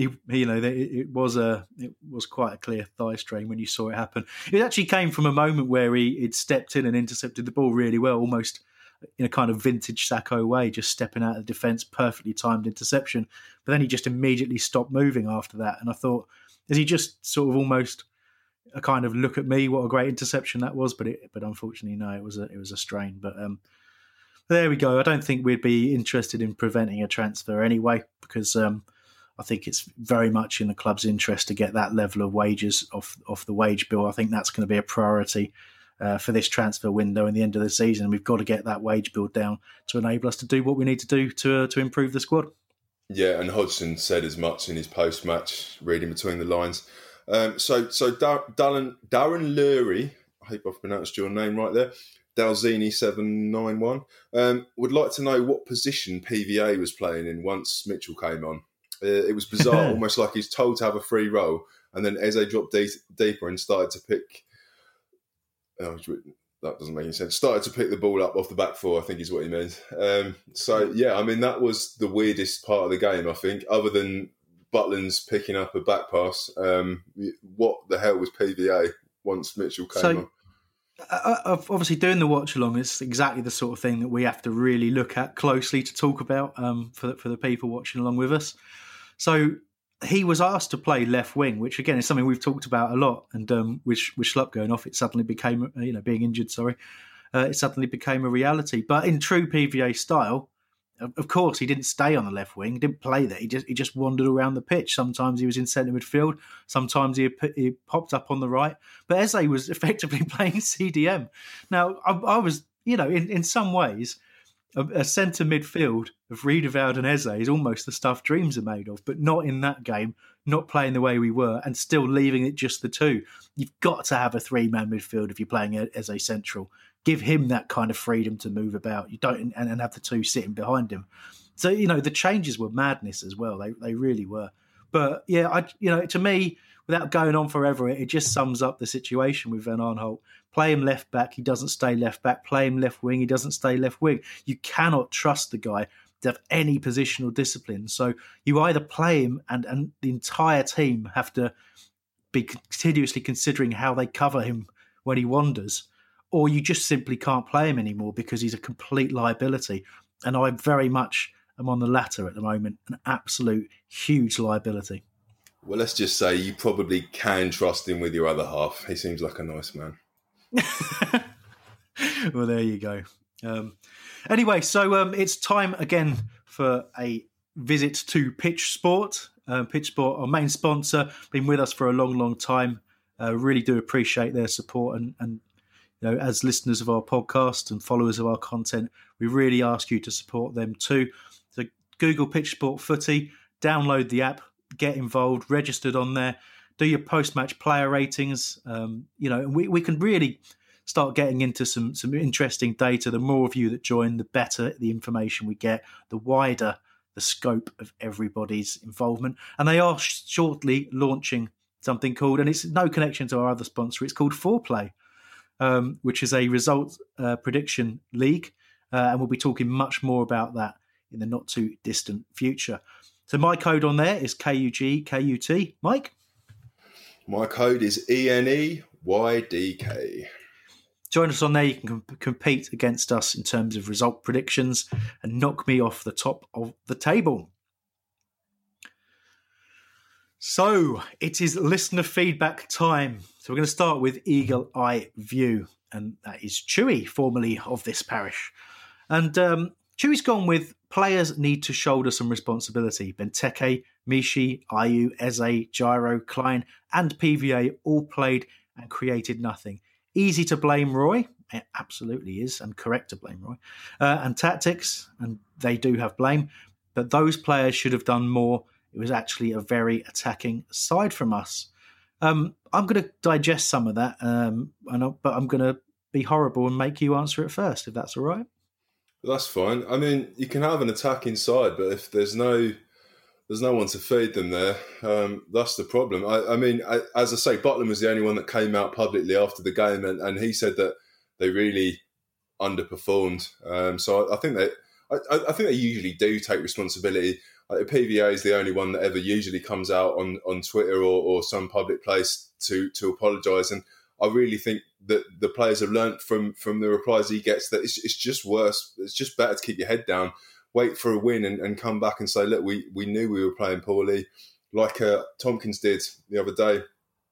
was quite a clear thigh strain when you saw it happen. It actually came from a moment where he'd stepped in and intercepted the ball really well, almost in a kind of vintage Sacco way, just stepping out of the defence, perfectly timed interception. But then he just immediately stopped moving after that. And I thought, is he just sort of almost a kind of look at me, what a great interception that was? But unfortunately, no, it was a strain. But there we go. I don't think we'd be interested in preventing a transfer anyway, because I think it's very much in the club's interest to get that level of wages off the wage bill. I think that's going to be a priority for this transfer window and the end of the season. We've got to get that wage bill down to enable us to do what we need to do to improve the squad. Yeah, and Hodgson said as much in his post-match, reading between the lines. So Darren Lurie, I hope I've pronounced your name right there, Dalzini791, would like to know what position PVA was playing in once Mitchell came on. It was bizarre, almost like he's told to have a free role, and then Eze dropped deeper and started to pick... that doesn't make any sense. Started to pick the ball up off the back four, I think is what he meant. So, yeah, I mean, that was the weirdest part of the game, I think, other than Butland's picking up a back pass. What the hell was PVA once Mitchell came on? Obviously, doing the watch along is exactly the sort of thing that we have to really look at closely to talk about for the people watching along with us. So he was asked to play left wing, which again is something we've talked about a lot. And with Schlupp going off, it suddenly became, being injured. Sorry, it suddenly became a reality. But in true PVA style, of course, he didn't stay on the left wing. He didn't play there. He just wandered around the pitch. Sometimes he was in centre midfield. Sometimes he popped up on the right. But Eze was effectively playing CDM. Now, I was, in some ways, a centre midfield of Riedewald and Eze is almost the stuff dreams are made of, but not in that game, not playing the way we were, and still leaving it just the two. You've got to have a three-man midfield if you're playing Eze central. Give him that kind of freedom to move about. You don't and have the two sitting behind him. So the changes were madness as well. They really were. But yeah, to me, without going on forever, it just sums up the situation with Van Aanholt. Play him left back, he doesn't stay left back. Play him left wing, he doesn't stay left wing. You cannot trust the guy to have any positional discipline. So you either play him and the entire team have to be continuously considering how they cover him when he wanders, or you just simply can't play him anymore because he's a complete liability. And I very much am on the latter at the moment, an absolute huge liability. Well, let's just say you probably can trust him with your other half. He seems like a nice man. Well, there you go. Anyway, so it's time again for a visit to Pitch Sport. Pitch Sport, our main sponsor, been with us for a long, long time. Really do appreciate their support and as listeners of our podcast and followers of our content, we really ask you to support them too. So Google Pitch Sport Footy, download the app, get involved, registered on there, do your post-match player ratings. We can really start getting into some interesting data. The more of you that join, the better the information we get, the wider the scope of everybody's involvement. And they are shortly launching something called, and it's no connection to our other sponsor, it's called Foreplay. Which is a result prediction league. And we'll be talking much more about that in the not too distant future. So my code on there is KUGKUT. Mike? My code is ENEYDK. Join us on there. You can compete against us in terms of result predictions and knock me off the top of the table. So it is listener feedback time. So we're going to start with Eagle Eye View, and that is Chewy, formerly of this parish. And Chewy's gone with players need to shoulder some responsibility. Benteke, Mishi, Ayew, Eze, Gyro, Klein and PVA all played and created nothing. Easy to blame Roy. It absolutely is, and correct to blame Roy. And tactics, and they do have blame. But those players should have done more. It was actually a very attacking side from us. I'm going to digest some of that, but I'm going to be horrible and make you answer it first, if that's all right. That's fine. I mean, you can have an attacking side, but if there's no one to feed them there, that's the problem. I mean, as I say, Butland was the only one that came out publicly after the game, and he said that they really underperformed. So I think they usually do take responsibility. PVA is the only one that ever usually comes out on Twitter or some public place to apologise. And I really think that the players have learnt from the replies he gets that it's just worse. It's just better to keep your head down, wait for a win and come back and say, look, we knew we were playing poorly, like Tompkins did the other day.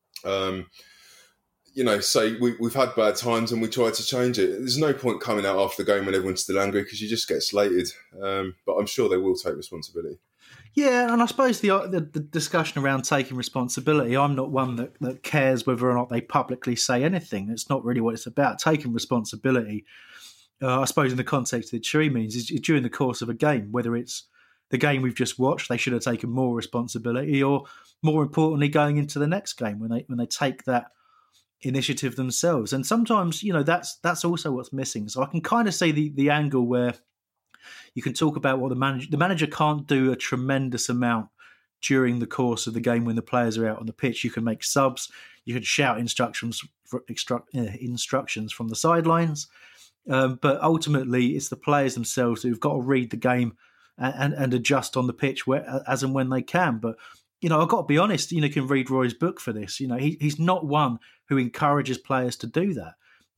Say we've had bad times and we tried to change it. There's no point coming out after the game when everyone's still angry because you just get slated. But I'm sure they will take responsibility. Yeah, and I suppose the discussion around taking responsibility, I'm not one that cares whether or not they publicly say anything. It's not really what it's about. Taking responsibility, I suppose in the context that Chewy means, is during the course of a game, whether it's the game we've just watched, they should have taken more responsibility, or more importantly, going into the next game when they take that initiative themselves. And sometimes, that's also what's missing. So I can kind of see the angle where you can talk about what the manager can't do a tremendous amount during the course of the game when the players are out on the pitch. You can make subs, you can shout instructions from the sidelines, but ultimately it's the players themselves who've got to read the game and adjust on the pitch as and when they can. But I've got to be honest, you can read Roy's book for this. He's not one who encourages players to do that.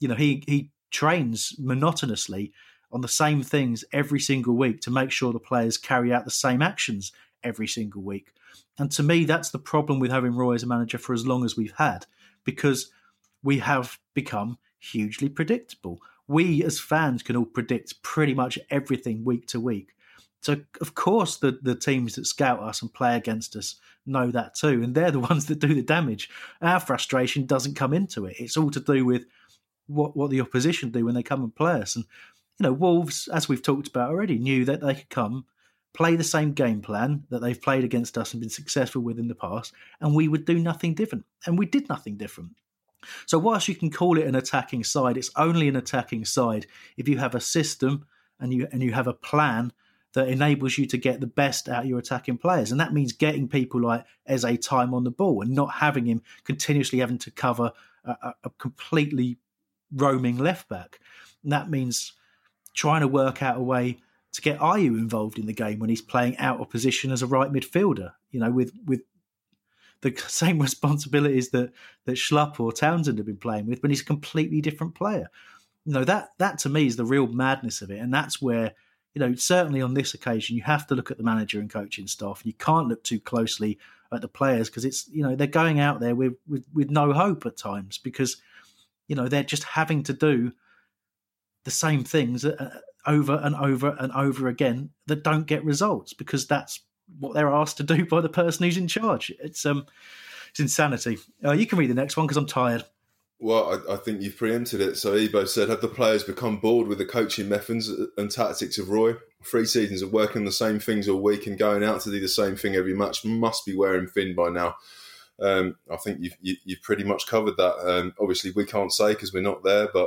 He trains monotonously on the same things every single week to make sure the players carry out the same actions every single week. And to me, that's the problem with having Roy as a manager for as long as we've had, because we have become hugely predictable. We as fans can all predict pretty much everything week to week. So, of course, the teams that scout us and play against us know that too, and they're the ones that do the damage. Our frustration doesn't come into it. It's all to do with what the opposition do when they come and play us. And, Wolves, as we've talked about already, knew that they could come, play the same game plan that they've played against us and been successful with in the past, and we would do nothing different. And we did nothing different. So whilst you can call it an attacking side, it's only an attacking side if you have a system and you have a plan that enables you to get the best out of your attacking players. And that means getting people like Eze time on the ball and not having him continuously having to cover a completely roaming left back. And that means trying to work out a way to get Ayew involved in the game when he's playing out of position as a right midfielder, with the same responsibilities that Schlupp or Townsend have been playing with, but he's a completely different player. That to me is the real madness of it. And that's where, certainly on this occasion, you have to look at the manager and coaching staff. You can't look too closely at the players because it's, they're going out there with no hope at times because, they're just having to do the same things over and over and over again that don't get results because that's what they're asked to do by the person who's in charge. It's insanity. You can read the next one because I'm tired. Well, I think you've preempted it. So Ebo said, have the players become bored with the coaching methods and tactics of Roy? 3 seasons of working on the same things all week and going out to do the same thing every match must be wearing thin by now. I think you've pretty much covered that. Obviously, we can't say because we're not there, but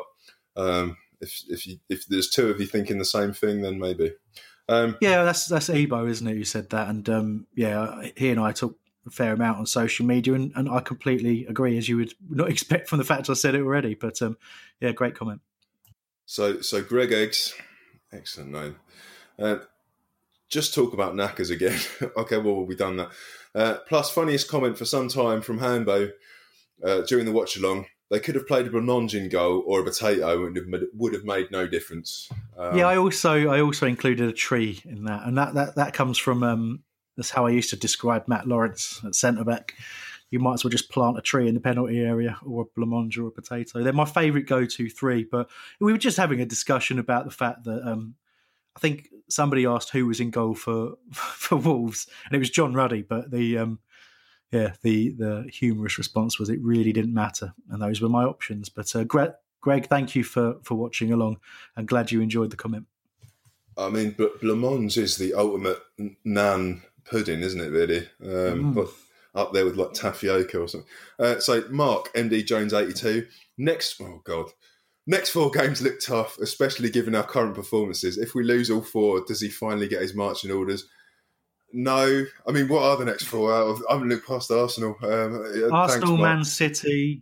if there's 2 of you thinking the same thing, then maybe. Yeah, that's Ebo, isn't it, who said that? And he and I talk a fair amount on social media, and I completely agree, as you would not expect from the fact I said it already. But great comment. So Greg Eggs, excellent name. Just talk about knackers again. Okay, well, we've done that. Plus, funniest comment for some time from Hambo during the watch along. They could have played a blancmange in goal or a potato and it would have made no difference. I also included a tree in that, and that comes from that's how I used to describe Matt Lawrence at centre back. You might as well just plant a tree in the penalty area or a blancmange or a potato. They're my favourite go-to 3. But we were just having a discussion about the fact that I think somebody asked who was in goal for Wolves, and it was John Ruddy. But the humorous response was it really didn't matter, and those were my options. But Greg, thank you for watching along. I'm glad you enjoyed the comment. I mean, blancmange is the ultimate nan pudding, isn't it, really? But up there with like tapioca or something. So Mark, MD Jones 82. Next 4 games look tough, especially given our current performances. If we lose all 4, does he finally get his marching orders? No. I mean, what are the next 4 out of? I haven't looked past Arsenal. Arsenal, Man City.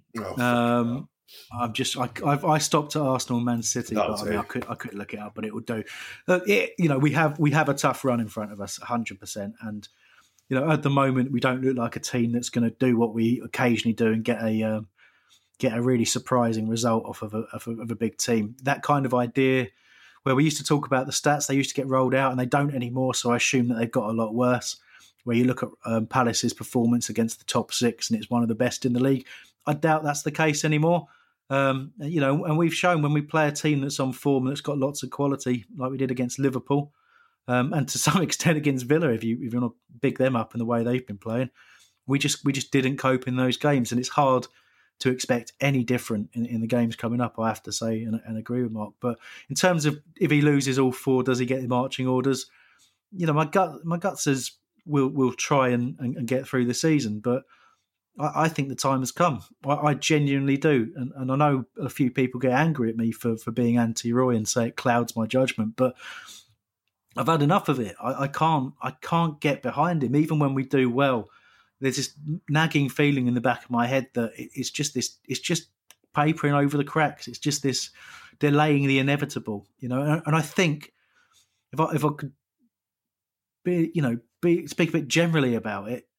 I stopped at Arsenal, Man City. But, I could look it up, but it would do. We have a tough run in front of us, 100%. And at the moment, we don't look like a team that's going to do what we occasionally do and get a really surprising result off of a big team. That kind of idea, where we used to talk about the stats, they used to get rolled out and they don't anymore. So I assume that they've got a lot worse. Where you look at Palace's performance against the top 6 and it's one of the best in the league. I doubt that's the case anymore. And we've shown when we play a team that's on form that's got lots of quality, like we did against Liverpool, and to some extent against Villa, if you want to big them up in the way they've been playing, we just didn't cope in those games, and it's hard to expect any different in the games coming up, I have to say, and agree with Mark. But in terms of if he loses all 4, does he get the marching orders? My gut says we'll try and get through the season, but I think the time has come. I genuinely do, and I know a few people get angry at me for being anti-Roy and say it clouds my judgment, but I've had enough of it. I can't get behind him, even when we do well. There's this nagging feeling in the back of my head that it's just papering over the cracks. It's just this delaying the inevitable, And I think if I could speak a bit generally about it,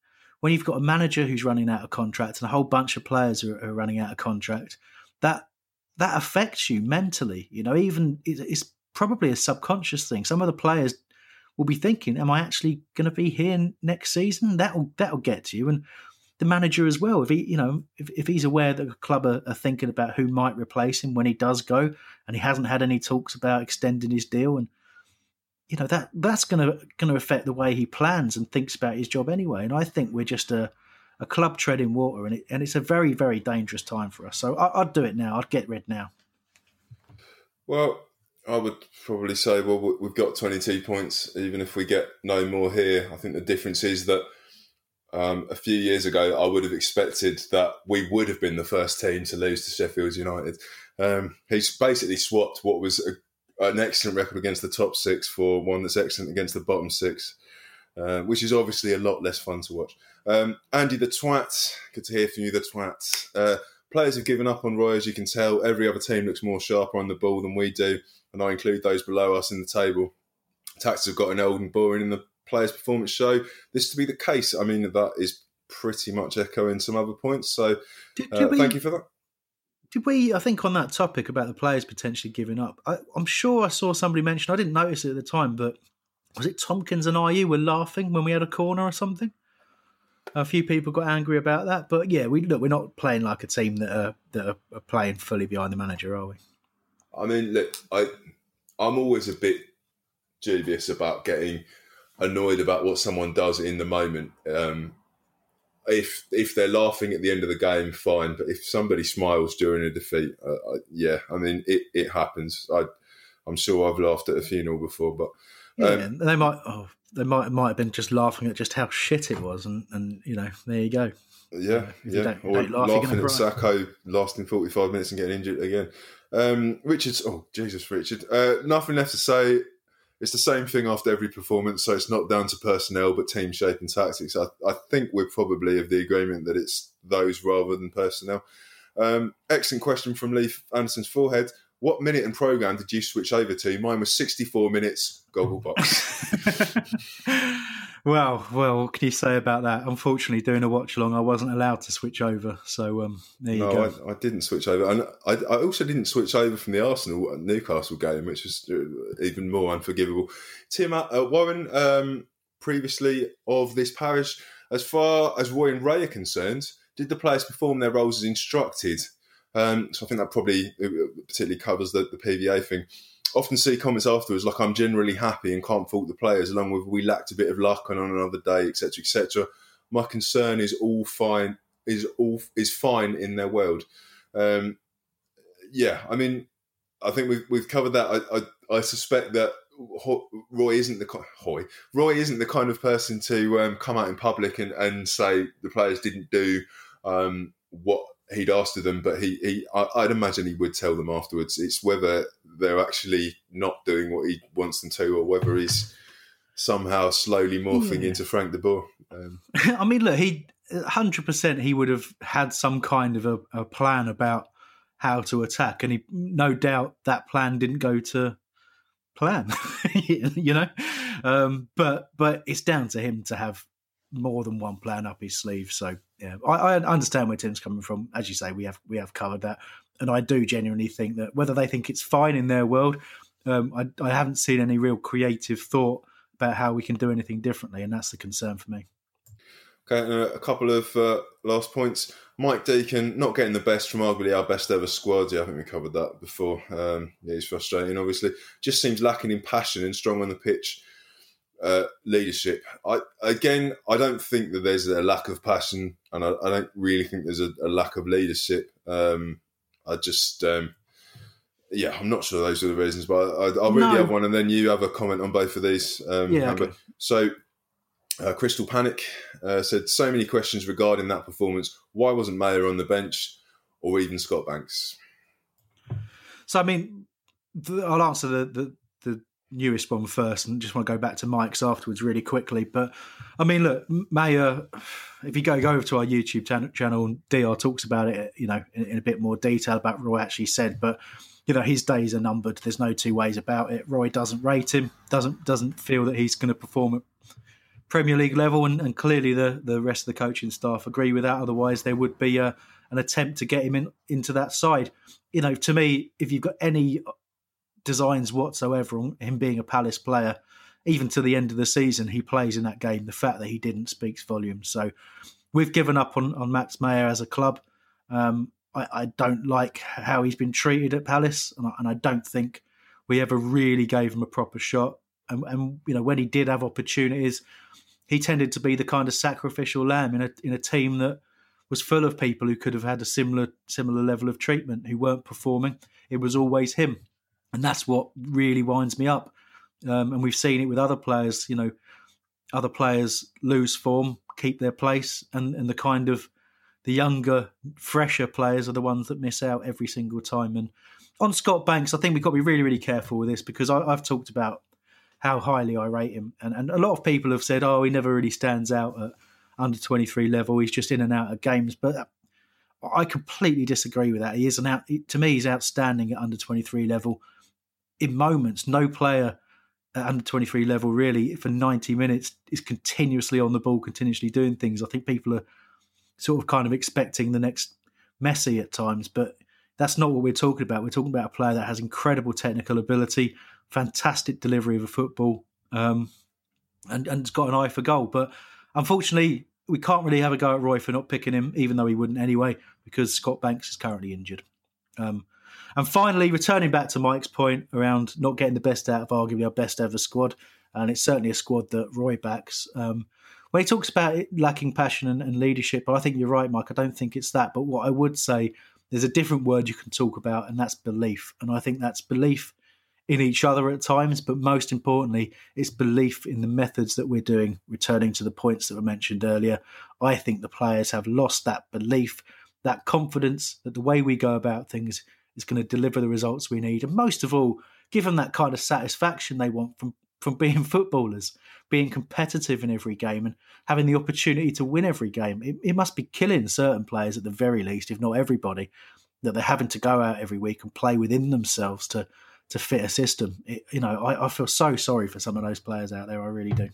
when you've got a manager who's running out of contract and a whole bunch of players are running out of contract, that affects you mentally. Even it's probably a subconscious thing. Some of the players will be thinking, am I actually going to be here next season? That'll get to you. And the manager as well, if he's aware that the club are thinking about who might replace him when he does go, and he hasn't had any talks about extending his deal, and that's going to affect the way he plans and thinks about his job anyway. And I think we're just a club treading water, and it's a very, very dangerous time for us. So I'd do it now. I'd get rid now. Well, I would probably say, well, we've got 22 points, even if we get no more here. I think the difference is that a few years ago, I would have expected that we would have been the first team to lose to Sheffield United. He's basically swapped what was an excellent record against the top six for one that's excellent against the bottom six, which is obviously a lot less fun to watch. Andy the Twat, good to hear from you, the Twat. Players have given up on Roy, as you can tell. Every other team looks more sharper on the ball than we do, and I include those below us in the table. Tactics have gotten old and boring in the players' performance show this to be the case. I mean, that is pretty much echoing some other points. So thank you for that. Did we, I think on that topic about the players potentially giving up, I'm sure I saw somebody mention, I didn't notice it at the time, but was it Tompkins and Ayew were laughing when we had a corner or something? A few people got angry about that. But yeah, we're not playing like a team that are playing fully behind the manager, are we? I mean, look, I'm always a bit dubious about getting annoyed about what someone does in the moment. If they're laughing at the end of the game, fine. But if somebody smiles during a defeat, I mean, it happens. I'm sure I've laughed at a funeral before, but they might have been just laughing at just how shit it was, and there you go. Yeah. Or laughing at Sacco lasting 45 minutes and getting injured again. Richard, nothing left to say. It's the same thing after every performance, so it's not down to personnel but team shape and tactics. I think we're probably of the agreement that it's those rather than personnel. Excellent question from Leif Anderson's forehead. What minute and programme did you switch over to? Mine was 64 minutes, Gogglebox. Well, what can you say about that? Unfortunately, doing a watch-along, I wasn't allowed to switch over. So there you go. I didn't switch over. And I also didn't switch over from the Arsenal-Newcastle game, which was even more unforgivable. Tim Warren, previously of this parish, as far as Roy and Ray are concerned, did the players perform their roles as instructed? So I think that probably particularly covers the PVA thing. Often see comments afterwards like I'm generally happy and can't fault the players, along with we lacked a bit of luck on another day, etc., etc. My concern is all fine is fine in their world. I mean, I think we've covered that. I suspect that Roy isn't the kind of person to come out in public and say the players didn't do what he'd asked of them, but I'd imagine he would tell them afterwards. It's whether they're actually not doing what he wants them to, or whether he's somehow slowly morphing into Frank de Boer. I mean, look, 100% he would have had some kind of a plan about how to attack, and no doubt that plan didn't go to plan, but it's down to him to have more than one plan up his sleeve. So yeah, I understand where Tim's coming from. As you say, we have covered that, and I do genuinely think that whether they think it's fine in their world, I haven't seen any real creative thought about how we can do anything differently, and that's the concern for me. Okay, a couple of last points. Mike Deacon not getting the best from arguably our best ever squad. Yeah, I think we covered that before. He's frustrating, obviously. Just seems lacking in passion and strong on the pitch. Leadership. I don't think that there's a lack of passion, and I don't really think there's a lack of leadership. I'm not sure those are the reasons, but I'll read the other one, and then you have a comment on both of these. Okay. So, Crystal Panic said, so many questions regarding that performance. Why wasn't Mayer on the bench, or even Scott Banks? So, I mean, I'll answer the newest one first, and just want to go back to Mike's afterwards really quickly. But I mean, look, Mayer, if you go over to our YouTube channel, DR talks about it, in a bit more detail about what Roy actually said. But his days are numbered. There's no two ways about it. Roy doesn't rate him. Doesn't feel that he's going to perform Premier League level, and clearly the rest of the coaching staff agree with that. Otherwise, there would be an attempt to get him into that side. To me, if you've got any designs whatsoever on him being a Palace player, even to the end of the season, he plays in that game. The fact that he didn't speaks volumes. So we've given up on Max Meyer as a club. I don't like how he's been treated at Palace, and I don't think we ever really gave him a proper shot. And when he did have opportunities, he tended to be the kind of sacrificial lamb in a team that was full of people who could have had a similar level of treatment, who weren't performing. It was always him, and that's what really winds me up. And we've seen it with other players. Other players lose form, keep their place, and the younger, fresher players are the ones that miss out every single time. And on Scott Banks, I think we've got to be really, really careful with this, because I've talked about how highly I rate him. And a lot of people have said, he never really stands out at under 23 level. He's just in and out of games. But I completely disagree with that. To me, he's outstanding at under 23 level. In moments, no player at under 23 level really, for 90 minutes, is continuously on the ball, continuously doing things. I think people are sort of kind of expecting the next Messi at times, but that's not what we're talking about. We're talking about a player that has incredible technical ability, fantastic delivery of a football, and has got an eye for goal. But unfortunately, we can't really have a go at Roy for not picking him, even though he wouldn't anyway, because Scott Banks is currently injured. And finally, returning back to Mike's point around not getting the best out of arguably our best ever squad, and it's certainly a squad that Roy backs. When he talks about it lacking passion and leadership, I think you're right, Mike. I don't think it's that. But what I would say, there's a different word you can talk about, and that's belief. And I think that's belief in each other at times, but most importantly, it's belief in the methods that we're doing, returning to the points that were mentioned earlier. I think the players have lost that belief, that confidence that the way we go about things is going to deliver the results we need. And most of all, give them that kind of satisfaction they want from being footballers, being competitive in every game and having the opportunity to win every game. It must be killing certain players at the very least, if not everybody, that they're having to go out every week and play within themselves to fit a system. I feel so sorry for some of those players out there. I really do.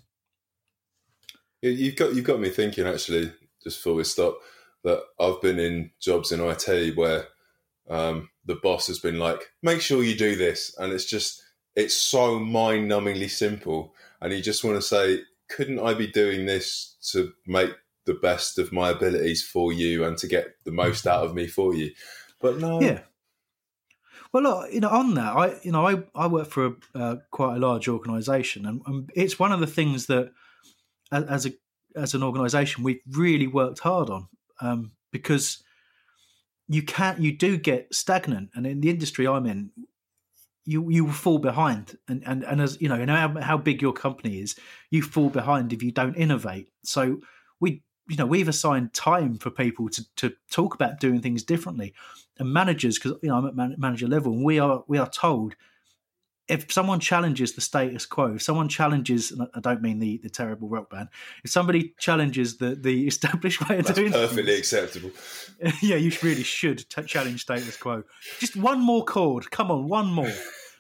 You've got me thinking, actually, just before we stop, that I've been in jobs in IT where the boss has been like, make sure you do this. And it's so mind-numbingly simple. And you just want to say, couldn't I be doing this to make the best of my abilities for you and to get the most out of me for you? But no. Yeah. Well, look, on that, I work for quite a large organisation, and it's one of the things that, as an organisation, we've really worked hard on, because you do get stagnant, and in the industry I'm in, you will fall behind, and as you know how big your company is, you fall behind if you don't innovate. So we've assigned time for people to talk about doing things differently, and managers, because I'm at manager level, and we are told, if someone challenges the status quo, if someone challenges, and I don't mean the terrible rock band, if somebody challenges the established way of doing things, that's perfectly acceptable. Yeah, you really should challenge status quo. Just one more chord, come on, one more.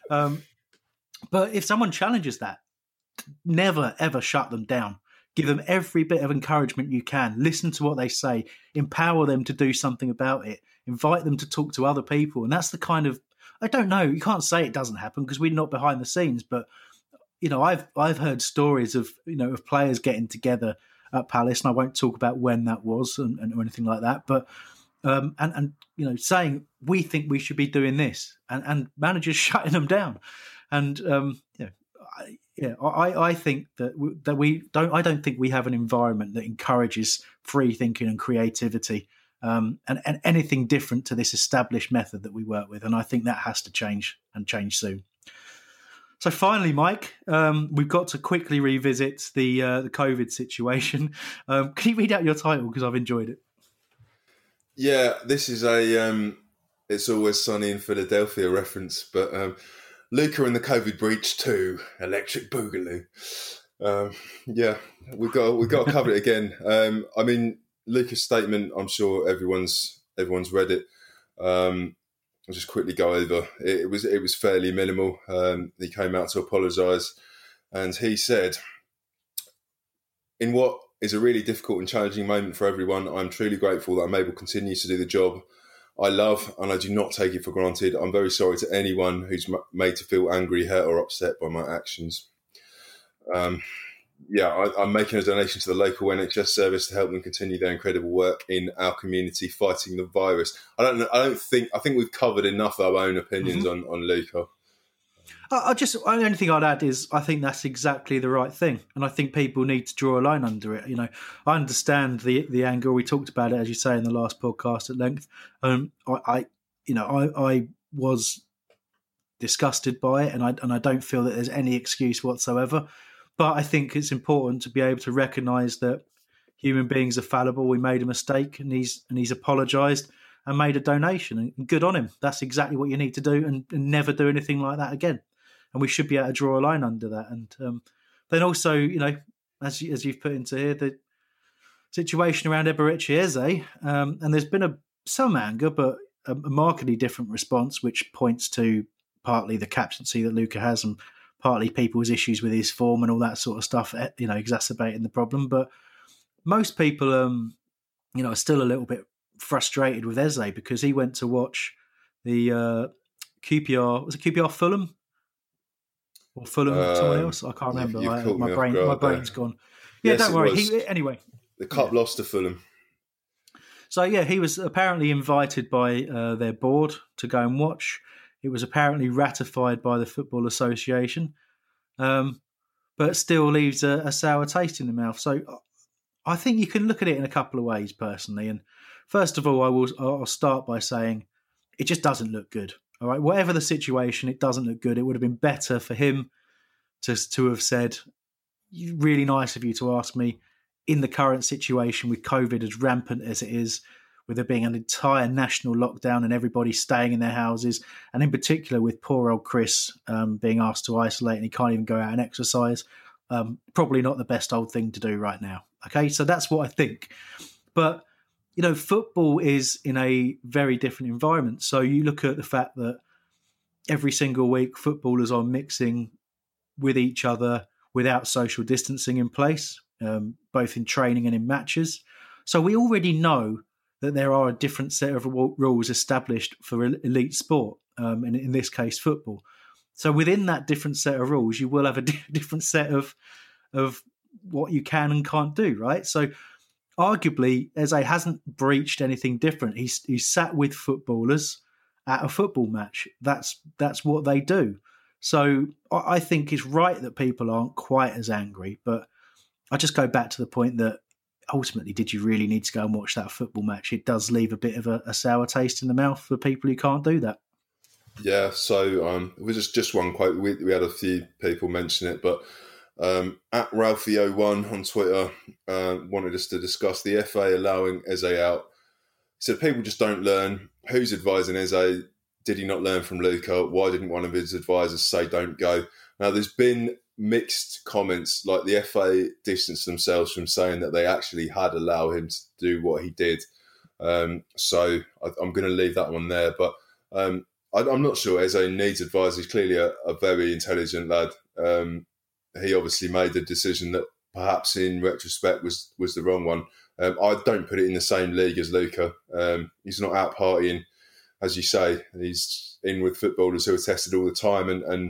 But if someone challenges that, never ever shut them down. Give them every bit of encouragement you can. Listen to what they say. Empower them to do something about it. Invite them to talk to other people. And that's the kind of, I don't know, you can't say it doesn't happen because we're not behind the scenes, but I've heard stories of of players getting together at Palace, and I won't talk about when that was and or anything like that, but saying we think we should be doing this, and managers shutting them down, and I think that we don't. I don't think we have an environment that encourages free thinking and creativity. And anything different to this established method that we work with. And I think that has to change, and change soon. So finally, Mike, we've got to quickly revisit the COVID situation. Can you read out your title, because I've enjoyed it? Yeah, this is It's Always Sunny in Philadelphia reference, but Luka and the COVID Breach 2, Electric Boogaloo. We've got to cover it again. Luka's statement, I'm sure everyone's read it. I'll just quickly go over. It was fairly minimal. He came out to apologise, and he said, in what is a really difficult and challenging moment for everyone, I'm truly grateful that I'm able to continue to do the job I love, and I do not take it for granted. I'm very sorry to anyone who's made to feel angry, hurt or upset by my actions. I'm making a donation to the local NHS service to help them continue their incredible work in our community fighting the virus. I think we've covered enough of our own opinions on Luca. The only thing I'd add is I think that's exactly the right thing, and I think people need to draw a line under it. I understand the anger. We talked about it, as you say, in the last podcast at length. I was disgusted by it, and I don't feel that there's any excuse whatsoever. But I think it's important to be able to recognise that human beings are fallible. We made a mistake, and he's apologised and made a donation, and good on him. That's exactly what you need to do, and never do anything like that again. And we should be able to draw a line under that. And then also, as you've put into here, the situation around Eberechi Eze, and there's been some anger, but a markedly different response, which points to partly the captaincy that Luca has and partly people's issues with his form and all that sort of stuff, exacerbating the problem. But most people, are still a little bit frustrated with Eze because he went to watch the QPR, was it QPR Fulham? Or Fulham, someone else? I can't remember. My brain's gone. Yeah, yes, don't worry. Anyway. The Cup lost to Fulham. So, he was apparently invited by their board to go and watch. It was apparently ratified by the Football Association, but it still leaves a sour taste in the mouth. So I think you can look at it in a couple of ways, personally. And first of all, I'll start by saying it just doesn't look good. All right, whatever the situation, it doesn't look good. It would have been better for him to have said, really nice of you to ask me, in the current situation with COVID as rampant as it is, with there being an entire national lockdown and everybody staying in their houses, and in particular with poor old Chris being asked to isolate and he can't even go out and exercise, probably not the best old thing to do right now. Okay, so that's what I think. But football is in a very different environment. So you look at the fact that every single week footballers are mixing with each other without social distancing in place, both in training and in matches. So we already know that there are a different set of rules established for elite sport, and in this case, football. So within that different set of rules, you will have a different set of what you can and can't do, right? So arguably, Eze hasn't breached anything different. He's sat with footballers at a football match. That's what they do. So I think it's right that people aren't quite as angry, but I just go back to the point that ultimately, did you really need to go and watch that football match? It does leave a bit of a sour taste in the mouth for people who can't do that. Yeah, so it was just one quote. We had a few people mention it, but at Ralphie01 on Twitter wanted us to discuss the FA allowing Eze out. He said people just don't learn. Who's advising Eze? Did he not learn from Luca? Why didn't one of his advisors say don't go? Now, there's been mixed comments, like the FA distanced themselves from saying that they actually had allowed him to do what he did. So I'm going to leave that one there. But I'm not sure Eze needs advice. He's clearly a very intelligent lad. He obviously made the decision that perhaps in retrospect was the wrong one. I don't put it in the same league as Luca. He's not out partying, as you say. He's in with footballers who are tested all the time.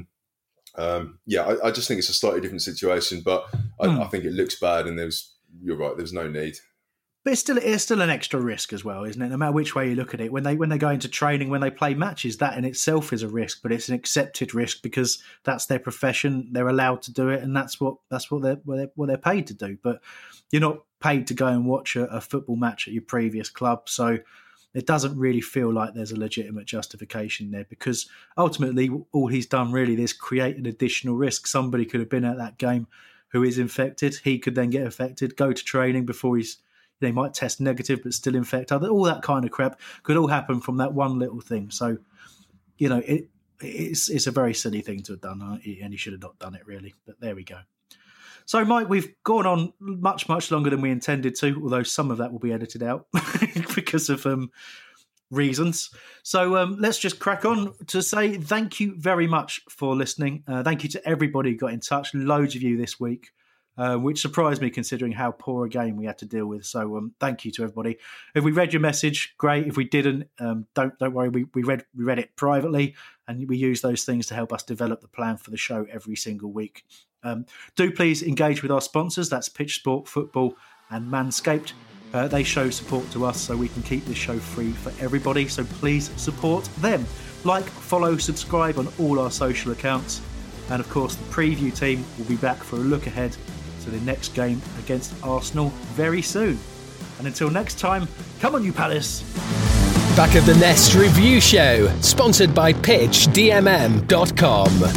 I just think it's a slightly different situation. But I think it looks bad, and you're right, there's no need. But it's still an extra risk as well, isn't it? No matter which way you look at it, when they go into training, when they play matches, that in itself is a risk, but it's an accepted risk because that's their profession. They're allowed to do it, and that's what they're paid to do. But you're not paid to go and watch a football match at your previous club, so it doesn't really feel like there's a legitimate justification there. Because ultimately, all he's done really is create an additional risk. Somebody could have been at that game who is infected. He could then get affected, go to training before they might test negative but still infect other. All that kind of crap could all happen from that one little thing. So, it's a very silly thing to have done, and he should have not done it, really. But there we go. So, Mike, we've gone on much, much longer than we intended to, although some of that will be edited out because of reasons. So let's just crack on to say thank you very much for listening. Thank you to everybody who got in touch. Loads of you this week. which surprised me considering how poor a game we had to deal with. So thank you to everybody. If we read your message, great. If we didn't, don't worry. We read it privately, and we use those things to help us develop the plan for the show every single week. Do please engage with our sponsors. That's Pitch Sport, Football and Manscaped. They show support to us so we can keep this show free for everybody. So please support them. Like, follow, subscribe on all our social accounts. And of course, the preview team will be back for a look ahead to the next game against Arsenal very soon. And until next time, come on you Palace! Back of the Nest Review Show, sponsored by PitchDMM.com.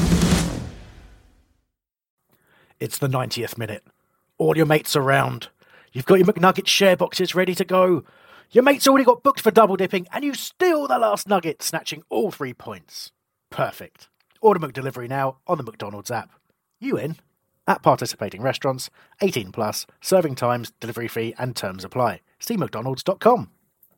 It's the 90th minute. All your mates around. You've got your McNugget share boxes ready to go. Your mate's already got booked for double dipping, and you steal the last nugget, snatching all 3 points. Perfect. Order McDelivery now on the McDonald's app. You in? At participating restaurants, 18 plus, serving times, delivery fee and terms apply. See mcdonalds.com.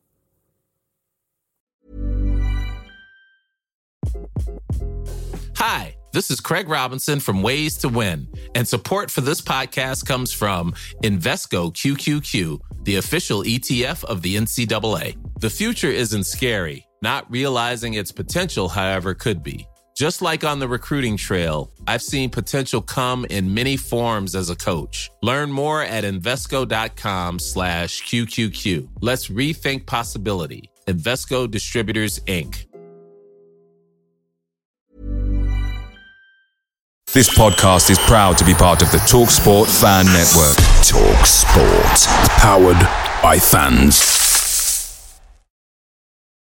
Hi, this is Craig Robinson from Ways to Win, and support for this podcast comes from Invesco QQQ, the official ETF of the NCAA. The future isn't scary. Not realizing its potential, however, could be. Just like on the recruiting trail, I've seen potential come in many forms as a coach. Learn more at Invesco.com/QQQ. Let's rethink possibility. Invesco Distributors, Inc. This podcast is proud to be part of the TalkSport Fan Network. TalkSport. Powered by fans.